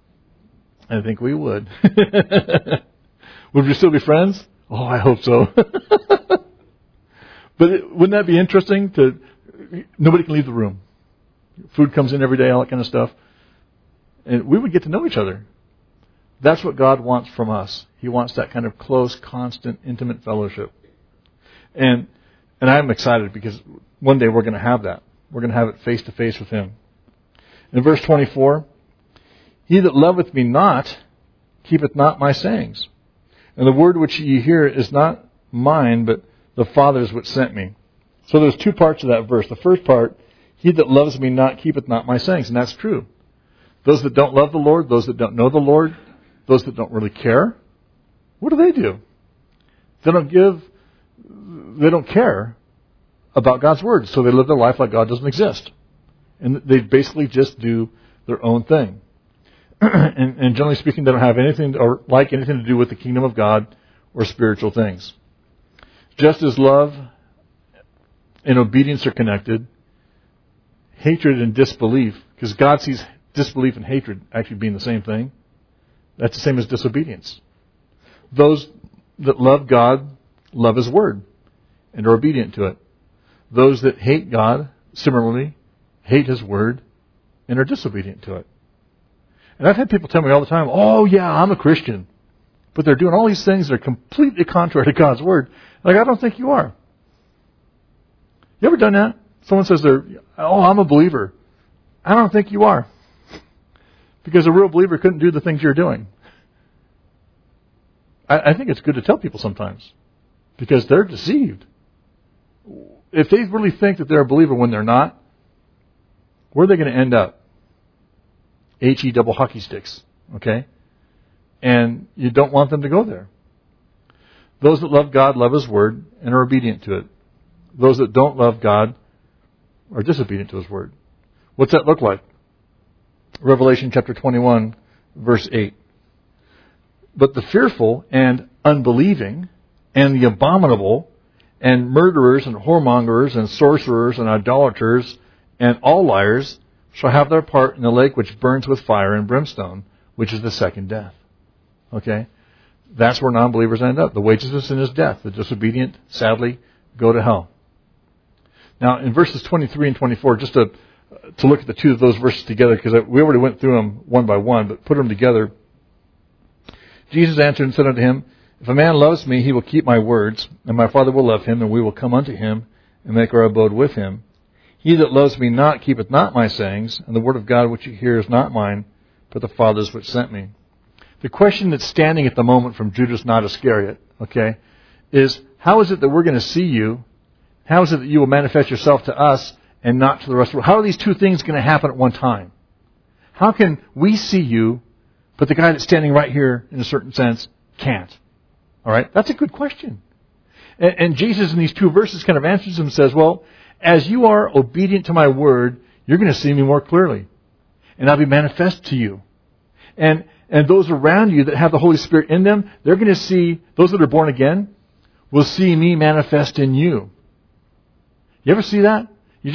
I think we would. Would we still be friends? Oh, I hope so. But wouldn't that be interesting? Nobody can leave the room. Food comes in every day, all that kind of stuff. And we would get to know each other. That's what God wants from us. He wants that kind of close, constant, intimate fellowship. And I'm excited because one day we're going to have that. We're going to have it face to face with Him. In verse 24, He that loveth me not, keepeth not my sayings. And the word which ye hear is not mine, but the Father's which sent me. So there's 2 parts of that verse. The first part, He that loves me not, keepeth not my sayings. And that's true. Those that don't love the Lord, those that don't know the Lord, those that don't really care, what do? They don't care about God's word. So they live their life like God doesn't exist. And they basically just do their own thing. And generally speaking, they don't have anything or like anything to do with the kingdom of God or spiritual things. Just as love and obedience are connected. Hatred and disbelief, because God sees disbelief and hatred actually being the same thing. That's the same as disobedience. Those that love God love His Word and are obedient to it. Those that hate God, similarly, hate His Word and are disobedient to it. And I've had people tell me all the time, oh yeah, I'm a Christian. But they're doing all these things that are completely contrary to God's Word. Like, I don't think you are. You ever done that? Someone says I'm a believer. I don't think you are. Because a real believer couldn't do the things you're doing. I think it's good to tell people sometimes. Because they're deceived. If they really think that they're a believer when they're not, where are they going to end up? HE double hockey sticks. Okay? And you don't want them to go there. Those that love God love His Word and are obedient to it. Those that don't love God are disobedient to His Word. What's that look like? Revelation chapter 21, verse 8. But the fearful and unbelieving and the abominable and murderers and whoremongers and sorcerers and idolaters and all liars shall have their part in the lake which burns with fire and brimstone, which is the second death. Okay? That's where non-believers end up. The wages of sin is death. The disobedient, sadly, go to hell. Now, in verses 23 and 24, just to look at the two of those verses together, because we already went through them one by one, but put them together. Jesus answered and said unto him, If a man loves me, he will keep my words, and my Father will love him, and we will come unto him, and make our abode with him. He that loves me not keepeth not my sayings, and the word of God which you hear is not mine, but the Father's which sent me. The question that's standing at the moment from Judas not Iscariot, okay, is how is it that we're going to see you? How is it that you will manifest yourself to us and not to the rest of the world? How are these two things going to happen at one time? How can we see you, but the guy that's standing right here, in a certain sense, can't? All right? That's a good question. And Jesus, in these two verses, kind of answers them and says, well, as you are obedient to my word, you're going to see me more clearly. And I'll be manifest to you. And those around you that have the Holy Spirit in them, they're going to see, those that are born again, will see me manifest in you. You ever see that?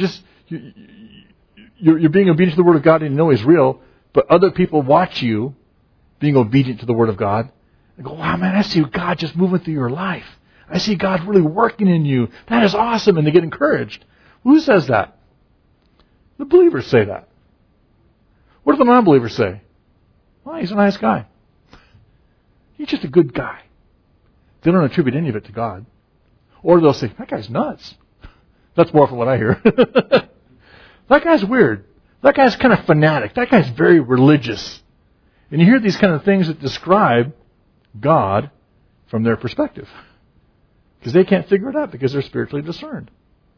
You're being obedient to the Word of God and you know He's real, but other people watch you being obedient to the Word of God and go, wow, man, I see God just moving through your life. I see God really working in you. That is awesome. And they get encouraged. Who says that? The believers say that. What do the non-believers say? Well, he's a nice guy. He's just a good guy. They don't attribute any of it to God. Or they'll say, that guy's nuts. That's more from what I hear. That guy's weird. That guy's kind of fanatic. That guy's very religious. And you hear these kind of things that describe God from their perspective. Because they can't figure it out because they're spiritually discerned.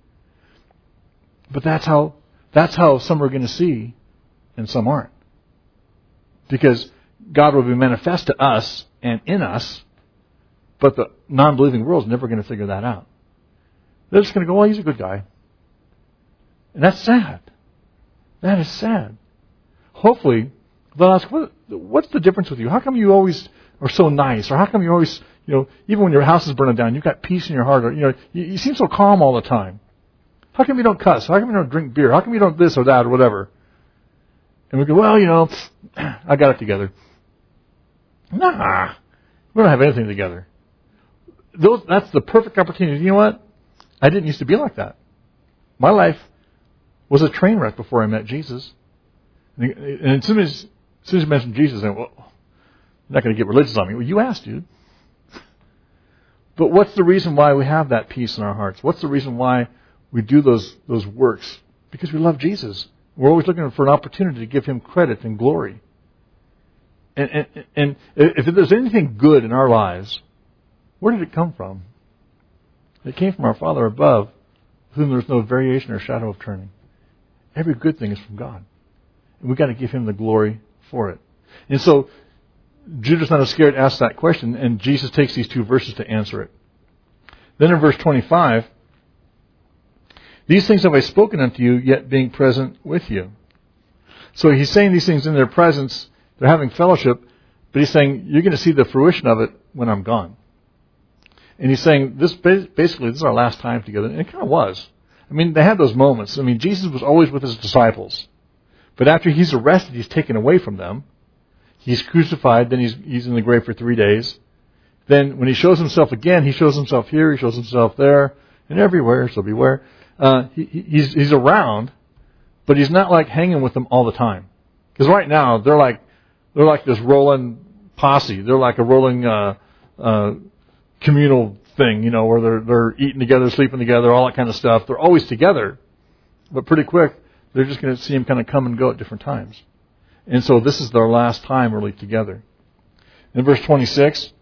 But that's how some are going to see and some aren't. Because God will be manifest to us and in us, but the non-believing world is never going to figure that out. They're just going to go, well, he's a good guy. And that's sad. That is sad. Hopefully, they'll ask, what's the difference with you? How come you always are so nice? Or how come you always, even when your house is burning down, you've got peace in your heart? Or, you seem so calm all the time. How come you don't cuss? How come you don't drink beer? How come you don't this or that or whatever? And we go, well, I got it together. Nah, we don't have anything together. That's the perfect opportunity. You know what? I didn't used to be like that. My life was a train wreck before I met Jesus. And as soon as you mentioned Jesus, I went, well, you're not going to get religious on me. Well, you asked, dude. But what's the reason why we have that peace in our hearts? What's the reason why we do those works? Because we love Jesus. We're always looking for an opportunity to give Him credit and glory. And if there's anything good in our lives, where did it come from? It came from our Father above, with whom there's no variation or shadow of turning. Every good thing is from God. And we've got to give Him the glory for it. And so, Judas not Iscariot asked that question, and Jesus takes these two verses to answer it. Then in verse 25, these things have I spoken unto you, yet being present with you. So he's saying these things in their presence. They're having fellowship, but he's saying, you're going to see the fruition of it when I'm gone. And he's saying, this is our last time together. And it kind of was. I mean, they had those moments. I mean, Jesus was always with his disciples. But after he's arrested, he's taken away from them. He's crucified, then he's in the grave for 3 days. Then when he shows himself again, he shows himself here, he shows himself there, and everywhere, so beware. He's around, but he's not like hanging with them all the time. Because right now, they're like this rolling posse. They're like a rolling communal thing, where they're eating together, sleeping together, all that kind of stuff. They're always together, but pretty quick, they're just going to see him kind of come and go at different times. And so this is their last time really together. In verse 26,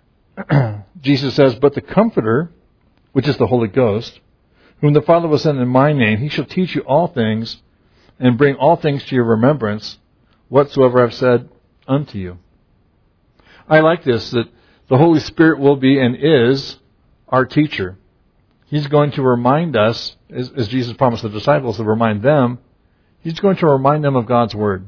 Jesus says, "But the Comforter, which is the Holy Ghost, whom the Father will send in my name, he shall teach you all things and bring all things to your remembrance, whatsoever I've said unto you." I like this, that the Holy Spirit will be and is our teacher. He's going to remind us, as Jesus promised the disciples to remind them, he's going to remind them of God's Word.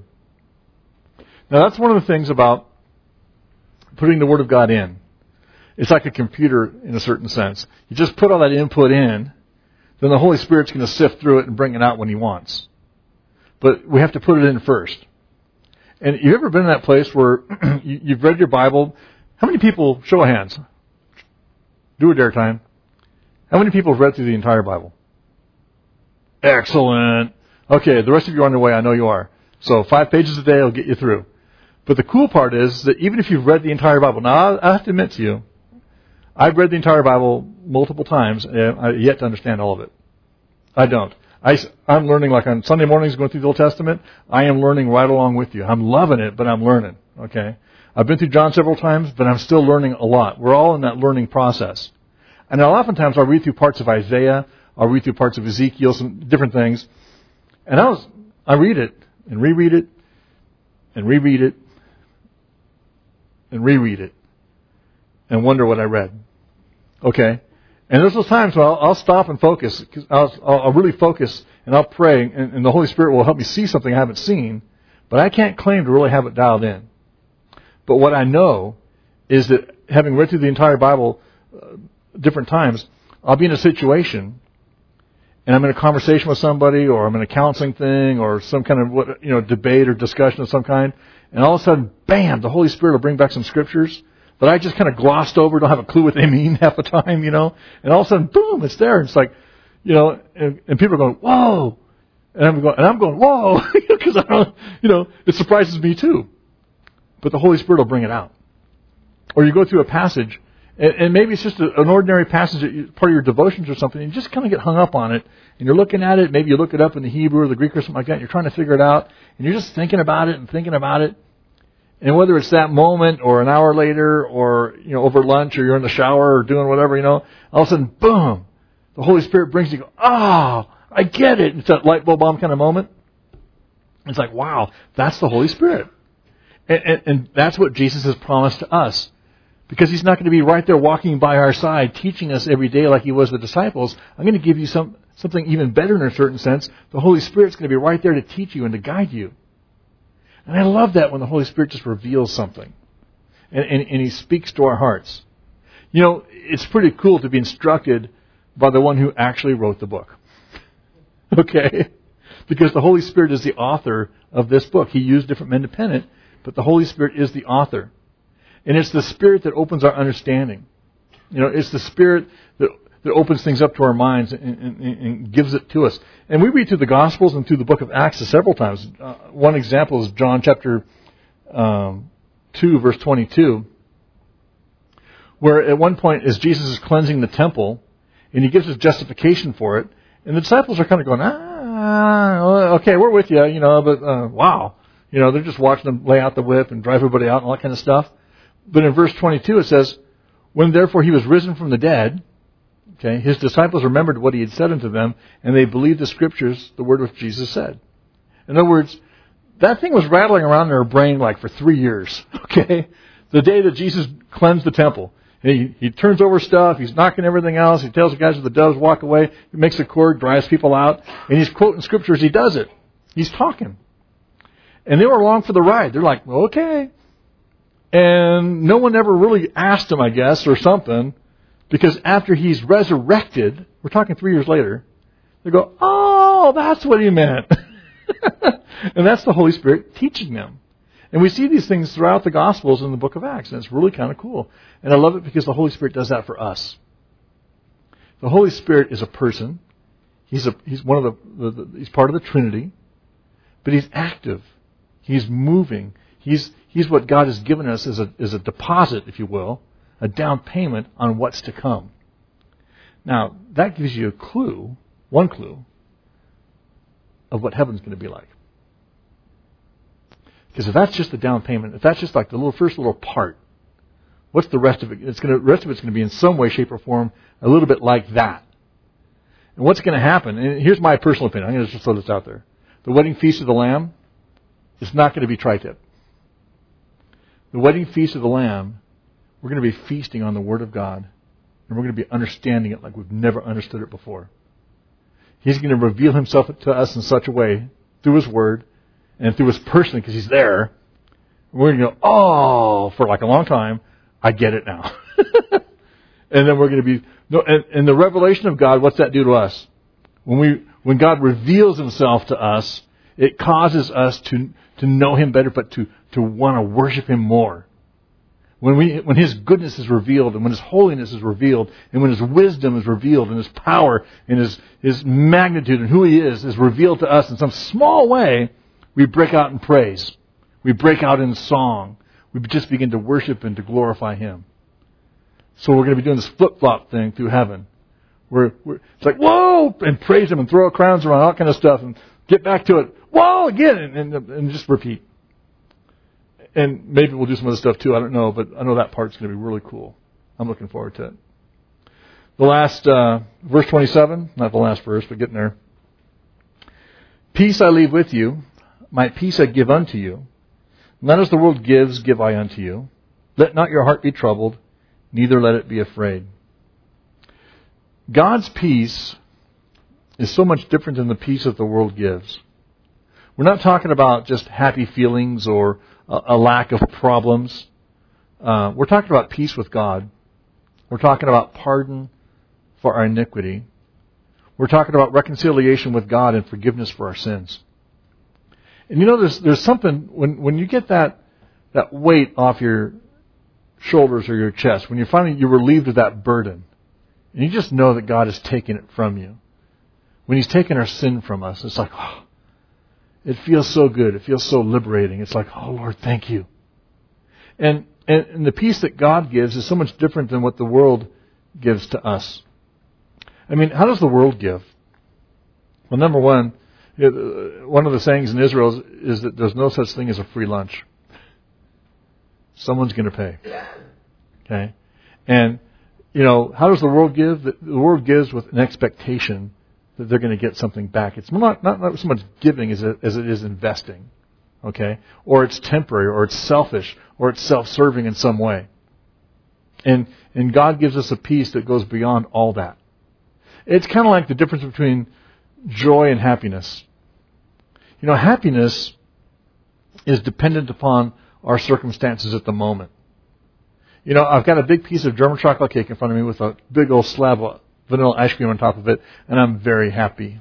Now that's one of the things about putting the Word of God in. It's like a computer in a certain sense. You just put all that input in, then the Holy Spirit's going to sift through it and bring it out when he wants. But we have to put it in first. And you've ever been in that place where you've read your Bible? How many people, show of hands, do a dare time, how many people have read through the entire Bible? Excellent. Okay, the rest of you are on your way, I know you are. So 5 pages a day will get you through. But the cool part is that even if you've read the entire Bible, now I have to admit to you, I've read the entire Bible multiple times, and I've yet to understand all of it. I don't. I'm learning, like on Sunday mornings going through the Old Testament, I am learning right along with you. I'm loving it, but I'm learning, okay? I've been through John several times, but I'm still learning a lot. We're all in that learning process. And oftentimes I'll read through parts of Isaiah, I'll read through parts of Ezekiel, some different things, and I read it, and reread it, and reread it, and reread it, and wonder what I read. Okay? And there's those times where I'll stop and focus. Cause I'll really focus, and I'll pray, and the Holy Spirit will help me see something I haven't seen, but I can't claim to really have it dialed in. But what I know is that having read through the entire Bible different times, I'll be in a situation, and I'm in a conversation with somebody, or I'm in a counseling thing, or some kind of debate or discussion of some kind, and all of a sudden, bam, the Holy Spirit will bring back some scriptures that I just kind of glossed over, don't have a clue what they mean half the time, and all of a sudden, boom, it's there. And it's like, and people are going, whoa, and I'm going, whoa, because it surprises me too. But the Holy Spirit will bring it out. Or you go through a passage, and maybe it's just an ordinary passage, part of your devotions or something, and you just kind of get hung up on it, and you're looking at it, maybe you look it up in the Hebrew or the Greek or something like that, and you're trying to figure it out, and you're just thinking about it and thinking about it. And whether it's that moment or an hour later or, over lunch or you're in the shower or doing whatever, all of a sudden, boom, the Holy Spirit brings you, I get it. It's that light bulb bomb kind of moment. It's like, wow, that's the Holy Spirit. And that's what Jesus has promised to us. Because he's not going to be right there walking by our side, teaching us every day like he was the disciples. I'm going to give you something even better in a certain sense. The Holy Spirit's going to be right there to teach you and to guide you. And I love that when the Holy Spirit just reveals something. And he speaks to our hearts. It's pretty cool to be instructed by the one who actually wrote the book. Okay? Because the Holy Spirit is the author of this book. He used different men to pen it, but the Holy Spirit is the author. And it's the Spirit that opens our understanding. It's the Spirit that opens things up to our minds and gives it to us. And we read through the Gospels and through the book of Acts several times. One example is John chapter 2, verse 22, where at one point as Jesus is cleansing the temple, and he gives his justification for it, and the disciples are kind of going, okay, we're with you, but wow. They're just watching them lay out the whip and drive everybody out and all that kind of stuff. But in verse 22 it says, when therefore he was risen from the dead, okay, his disciples remembered what he had said unto them, and they believed the Scriptures, the word which Jesus said. In other words, that thing was rattling around in their brain like for 3 years, okay? The day that Jesus cleansed the temple. He turns over stuff, he's knocking everything else, he tells the guys that the doves walk away, he makes a cord, drives people out, and he's quoting Scripture as he does it. He's talking. And they were along for the ride. They're like, okay. And no one ever really asked him, I guess, or something, because after he's resurrected, we're talking 3 years later, They go, oh, that's what he meant. And that's the Holy Spirit teaching them. And we see these things throughout the Gospels in the book of Acts, and it's really kind of cool. And I love it because the Holy Spirit does that for us. The Holy Spirit is a person. He's one of he's part of the Trinity, but he's active. He's moving. He's what God has given us as a deposit, if you will, a down payment on what's to come. Now, that gives you one clue, of what heaven's going to be like. Because if that's just the down payment, if that's just like the first little part, what's the rest of it? The rest of it's going to be in some way, shape, or form a little bit like that. And what's going to happen, and here's my personal opinion, I'm going to just throw this out there. The wedding feast of the Lamb is not going to be tri-tip. The wedding feast of the Lamb, we're going to be feasting on the Word of God, and we're going to be understanding it like we've never understood it before. He's going to reveal himself to us in such a way, through his Word, and through his person, because he's there. We're going to go, oh, for like a long time, I get it now. And then we're going to be, and the revelation of God, what's that do to us? When God reveals himself to us, it causes us to know him better, but to want to worship him more. When his goodness is revealed, and when his holiness is revealed, and when his wisdom is revealed, and his power, and his magnitude, and who he is revealed to us in some small way, we break out in praise. We break out in song. We just begin to worship and to glorify him. So we're going to be doing this flip-flop thing through heaven. It's like, whoa, and praise him and throw crowns around, all kind of stuff, and get back to it. Whoa, again, and just repeat. And maybe we'll do some other stuff too, I don't know, but I know that part's going to be really cool. I'm looking forward to it. The last, verse 27, not the last verse, but getting there. Peace I leave with you, my peace I give unto you. Not as the world gives, give I unto you. Let not your heart be troubled, neither let it be afraid. God's peace is so much different than the peace that the world gives. We're not talking about just happy feelings or a lack of problems. We're talking about peace with God. We're talking about pardon for our iniquity. We're talking about reconciliation with God and forgiveness for our sins. And you know, there's something, when you get that weight off your shoulders or your chest, when you're relieved of that burden, and you just know that God has taken it from you. When he's taken our sin from us, it's like, oh, it feels so good. It feels so liberating. It's like, oh, Lord, thank you. And the peace that God gives is so much different than what the world gives to us. I mean, how does the world give? Well, number one of the sayings in Israel is that there's no such thing as a free lunch. Someone's going to pay. Okay? And, how does the world give? The world gives with an expectation that they're going to get something back. It's not so much giving as it is investing. Okay? Or it's temporary, or it's selfish, or it's self-serving in some way. And God gives us a peace that goes beyond all that. It's kind of like the difference between joy and happiness. Happiness is dependent upon our circumstances at the moment. I've got a big piece of German chocolate cake in front of me with a big old slab of vanilla ice cream on top of it, and I'm very happy.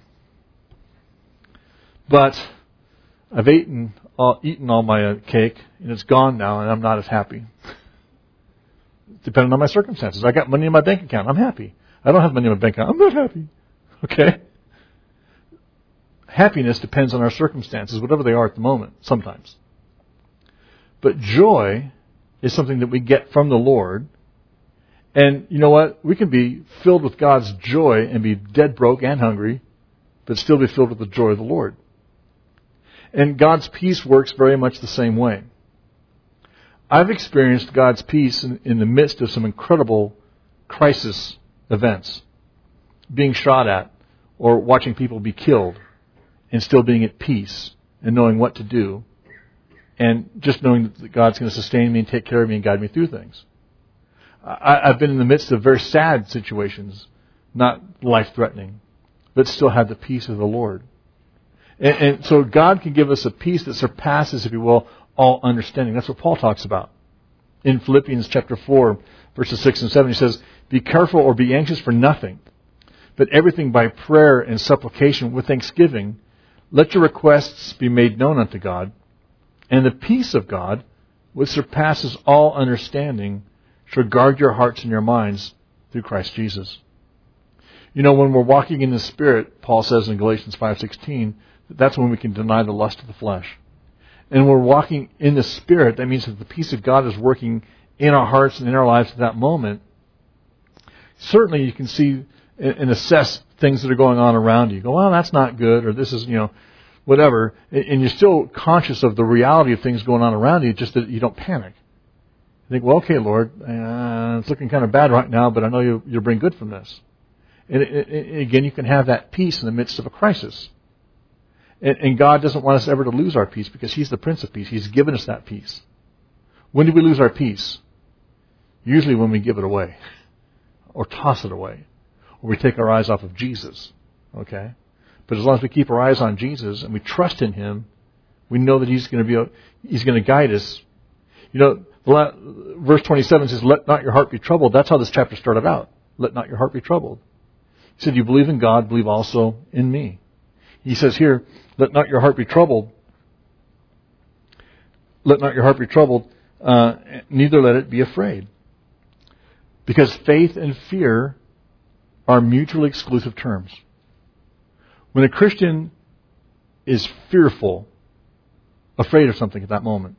But I've eaten all my cake, and it's gone now, and I'm not as happy. Depending on my circumstances. I got money in my bank account. I'm happy. I don't have money in my bank account. I'm not happy. Okay? Happiness depends on our circumstances, whatever they are at the moment, sometimes. But joy is something that we get from the Lord. And you know what? We can be filled with God's joy and be dead broke and hungry, but still be filled with the joy of the Lord. And God's peace works very much the same way. I've experienced God's peace in the midst of some incredible crisis events. Being shot at or watching people be killed and still being at peace and knowing what to do. And just knowing that God's going to sustain me and take care of me and guide me through things. I've been in the midst of very sad situations, not life-threatening, but still had the peace of the Lord. And so God can give us a peace that surpasses, if you will, all understanding. That's what Paul talks about. In Philippians chapter 4, verses 6 and 7, he says, be careful or be anxious for nothing, but everything by prayer and supplication with thanksgiving. Let your requests be made known unto God, and the peace of God, which surpasses all understanding, shall guard your hearts and your minds through Christ Jesus. When we're walking in the Spirit, Paul says in Galatians 5:16, that's when we can deny the lust of the flesh. And when we're walking in the Spirit, that means that the peace of God is working in our hearts and in our lives at that moment. Certainly you can see and assess things that are going on around you. You go, well, that's not good, or this is, whatever. And you're still conscious of the reality of things going on around you, just that you don't panic. You think, well, okay, Lord, it's looking kind of bad right now, but I know you'll bring good from this. And again, you can have that peace in the midst of a crisis. And God doesn't want us ever to lose our peace because He's the Prince of Peace. He's given us that peace. When do we lose our peace? Usually when we give it away, or toss it away, or we take our eyes off of Jesus. Okay? But as long as we keep our eyes on Jesus and we trust in Him, we know that He's going to guide us. Verse 27 says, "Let not your heart be troubled." That's how this chapter started out. Let not your heart be troubled. He said, "You believe in God, believe also in me." He says here, "Let not your heart be troubled. Let not your heart be troubled, neither let it be afraid." Because faith and fear are mutually exclusive terms. When a Christian is fearful, afraid of something at that moment,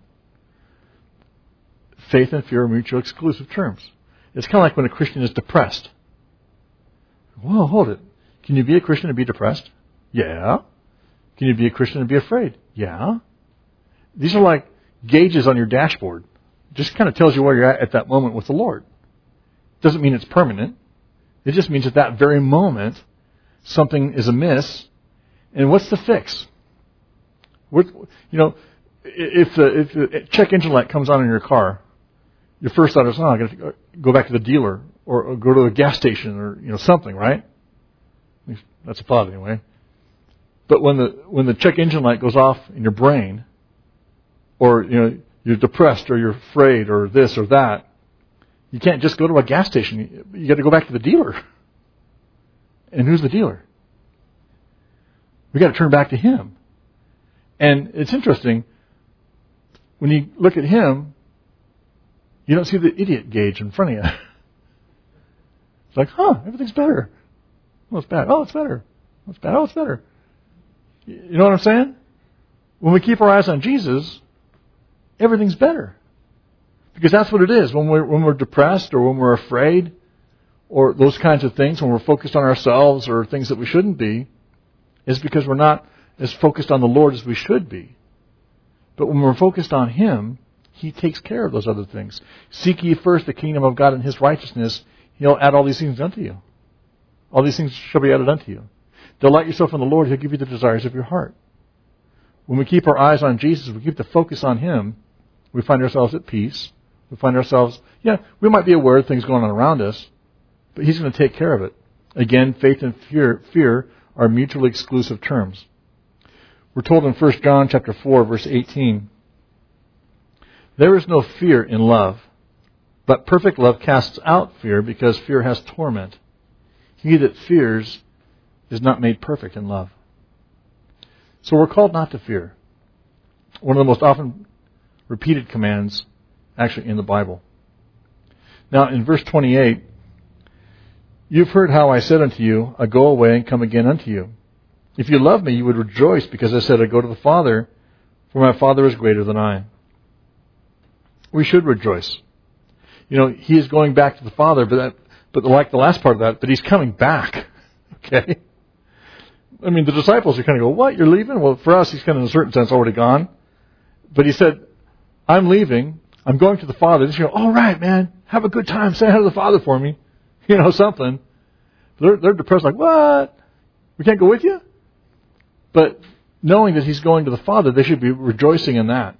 faith and fear are mutually exclusive terms. It's kind of like when a Christian is depressed. Whoa, hold it. Can you be a Christian and be depressed? Yeah. Can you be a Christian and be afraid? Yeah. These are like gauges on your dashboard. It just kind of tells you where you're at that moment with the Lord. Doesn't mean it's permanent. It just means at that very moment, something is amiss. And what's the fix? If the check engine light comes on in your car, your first thought is, I got to go back to the dealer or go to a gas station or something, right? At least that's a thought anyway. But when the check engine light goes off in your brain, or you're depressed or you're afraid or this or that, you can't just go to a gas station. You got to go back to the dealer. And who's the dealer? We got to turn back to Him. And it's interesting, when you look at Him, you don't see the idiot gauge in front of you. It's like, everything's better. Oh, it's bad. Oh, it's better. Oh, it's bad. Oh, it's better. You know what I'm saying? When we keep our eyes on Jesus, everything's better. Because that's what it is. When we're depressed or when we're afraid or those kinds of things, when we're focused on ourselves or things that we shouldn't be, is because we're not as focused on the Lord as we should be. But when we're focused on Him, He takes care of those other things. Seek ye first the kingdom of God and His righteousness. He'll add all these things unto you. All these things shall be added unto you. Delight yourself in the Lord. He'll give you the desires of your heart. When we keep our eyes on Jesus, we keep the focus on Him, we find ourselves at peace. We find ourselves, we might be aware of things going on around us, but He's going to take care of it. Again, faith and fear are mutually exclusive terms. We're told in 1 John chapter 4, verse 18, "There is no fear in love, but perfect love casts out fear, because fear has torment. He that fears is not made perfect in love." So we're called not to fear. One of the most often repeated commands actually in the Bible. Now in verse 28, "You've heard how I said unto you, I go away and come again unto you. If you love me, you would rejoice, because I said, I go to the Father, for my Father is greater than I." We should rejoice. He is going back to the Father, but like the last part of that, but He's coming back. Okay? I mean, the disciples are kind of go, "What? You're leaving?" Well, for us, He's kind of in a certain sense already gone. But He said, "I'm leaving. I'm going to the Father." They go, "All right, man. Have a good time. Say hi to the Father for me." Something. They're depressed, like, "What? We can't go with you?" But knowing that He's going to the Father, they should be rejoicing in that.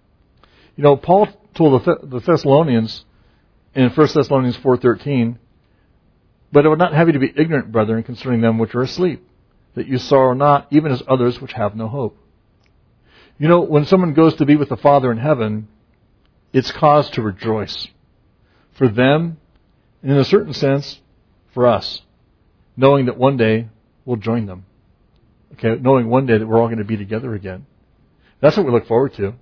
Paul told the Thessalonians in 1 Thessalonians 4:13, "But I would not have you to be ignorant, brethren, concerning them which are asleep, that you sorrow not, even as others which have no hope." When someone goes to be with the Father in heaven, it's cause to rejoice. For them, and in a certain sense, for us. knowing that one day we'll join them. Okay, knowing one day that we're all going to be together again. That's what we look forward to.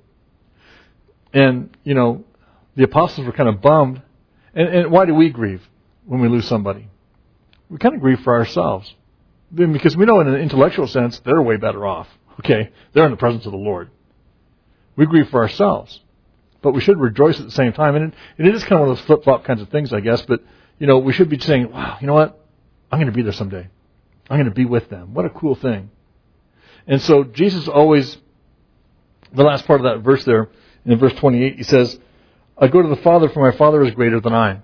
And, the apostles were kind of bummed. And why do we grieve when we lose somebody? We kind of grieve for ourselves. Because we know in an intellectual sense, they're way better off. Okay, they're in the presence of the Lord. We grieve for ourselves. But we should rejoice at the same time. And it is kind of one of those flip-flop kinds of things, I guess. But, we should be saying, wow, you know what? I'm going to be there someday. I'm going to be with them. What a cool thing. And so Jesus always, the last part of that verse there, in verse 28, he says, I go to the Father, for my Father is greater than I.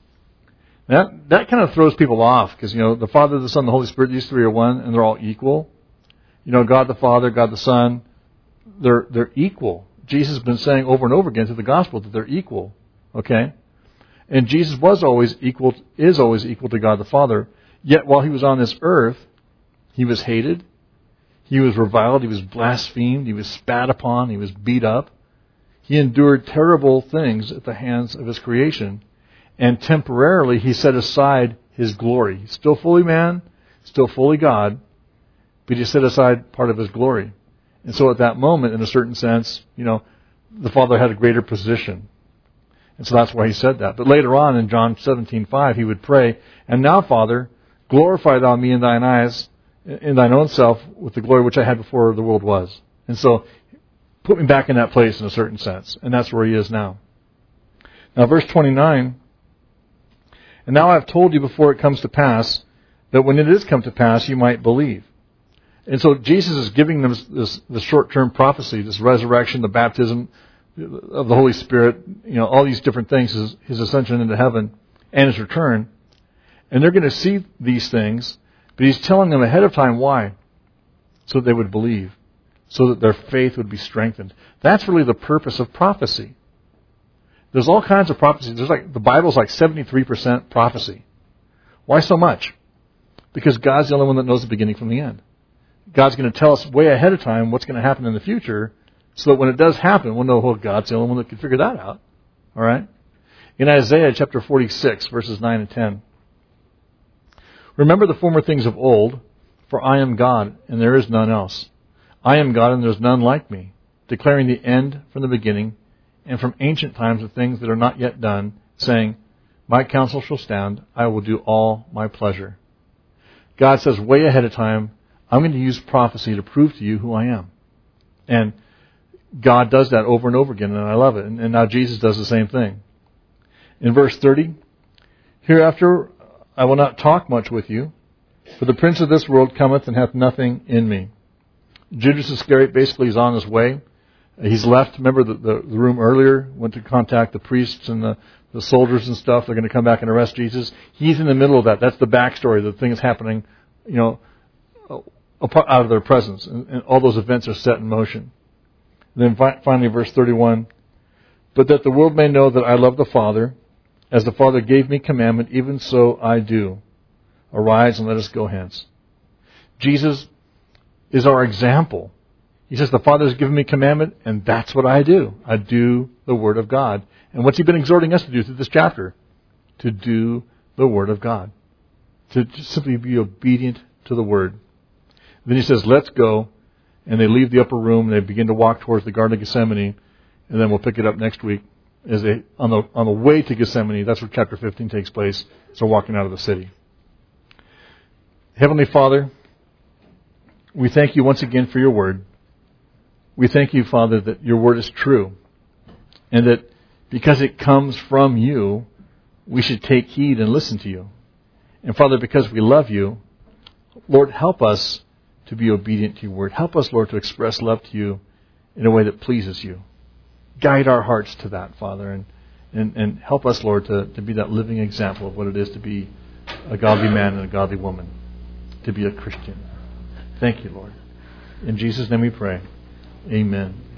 That kind of throws people off, because, the Father, the Son, the Holy Spirit, these three are one, and they're all equal. God the Father, God the Son, they're equal. Jesus has been saying over and over again through the gospel that they're equal. Okay? And Jesus is always equal to God the Father. Yet while he was on this earth, he was hated, he was reviled, he was blasphemed, he was spat upon, he was beat up. He endured terrible things at the hands of his creation. And temporarily he set aside his glory. He's still fully man, still fully God, but he set aside part of his glory. And so at that moment, in a certain sense, the Father had a greater position. And so that's why he said that. But later on in John 17:5, he would pray, and now, Father, glorify thou me in thine eyes, in thine own self, with the glory which I had before the world was. And so, put me back in that place in a certain sense. And that's where he is now. Now, verse 29, and now I have told you before it comes to pass, that when it is come to pass, you might believe. And so Jesus is giving them this short-term prophecy, this resurrection, the baptism of the Holy Spirit, all these different things, his ascension into heaven and his return. And they're going to see these things, but he's telling them ahead of time why. So that they would believe, so that their faith would be strengthened. That's really the purpose of prophecy. There's all kinds of prophecies. The Bible's like 73% prophecy. Why so much? Because God's the only one that knows the beginning from the end. God's going to tell us way ahead of time what's going to happen in the future, so that when it does happen, we'll know, God's the only one that can figure that out. All right? In Isaiah chapter 46, verses 9 and 10. Remember the former things of old, for I am God, and there is none else. I am God, and there is none like me, declaring the end from the beginning, and from ancient times the things that are not yet done, saying, my counsel shall stand, I will do all my pleasure. God says way ahead of time, I'm going to use prophecy to prove to you who I am. And God does that over and over again, and I love it. And now Jesus does the same thing. In verse 30, hereafter I will not talk much with you, for the prince of this world cometh and hath nothing in me. Judas Iscariot basically is on his way. He's left, remember the room earlier, went to contact the priests and the soldiers and stuff. They're going to come back and arrest Jesus. He's in the middle of that. That's the backstory. The thing is happening, out of their presence. And all those events are set in motion. And then finally, verse 31, but that the world may know that I love the Father, as the Father gave me commandment, even so I do. Arise and let us go hence. Jesus is our example. He says, the Father has given me commandment, and that's what I do. I do the Word of God. And what's he been exhorting us to do through this chapter? To do the Word of God. To just simply be obedient to the Word. Then he says, let's go. And they leave the upper room, and they begin to walk towards the Garden of Gethsemane. And then we'll pick it up next week. As they on the way to Gethsemane, that's where chapter 15 takes place. So walking out of the city. Heavenly Father, we thank you once again for your Word. We thank you, Father, that your Word is true. And that because it comes from you, we should take heed and listen to you. And Father, because we love you, Lord, help us to be obedient to your Word. Help us, Lord, to express love to you in a way that pleases you. Guide our hearts to that, Father, and help us, Lord, to be that living example of what it is to be a godly man and a godly woman, to be a Christian. Thank you, Lord. In Jesus' name we pray. Amen.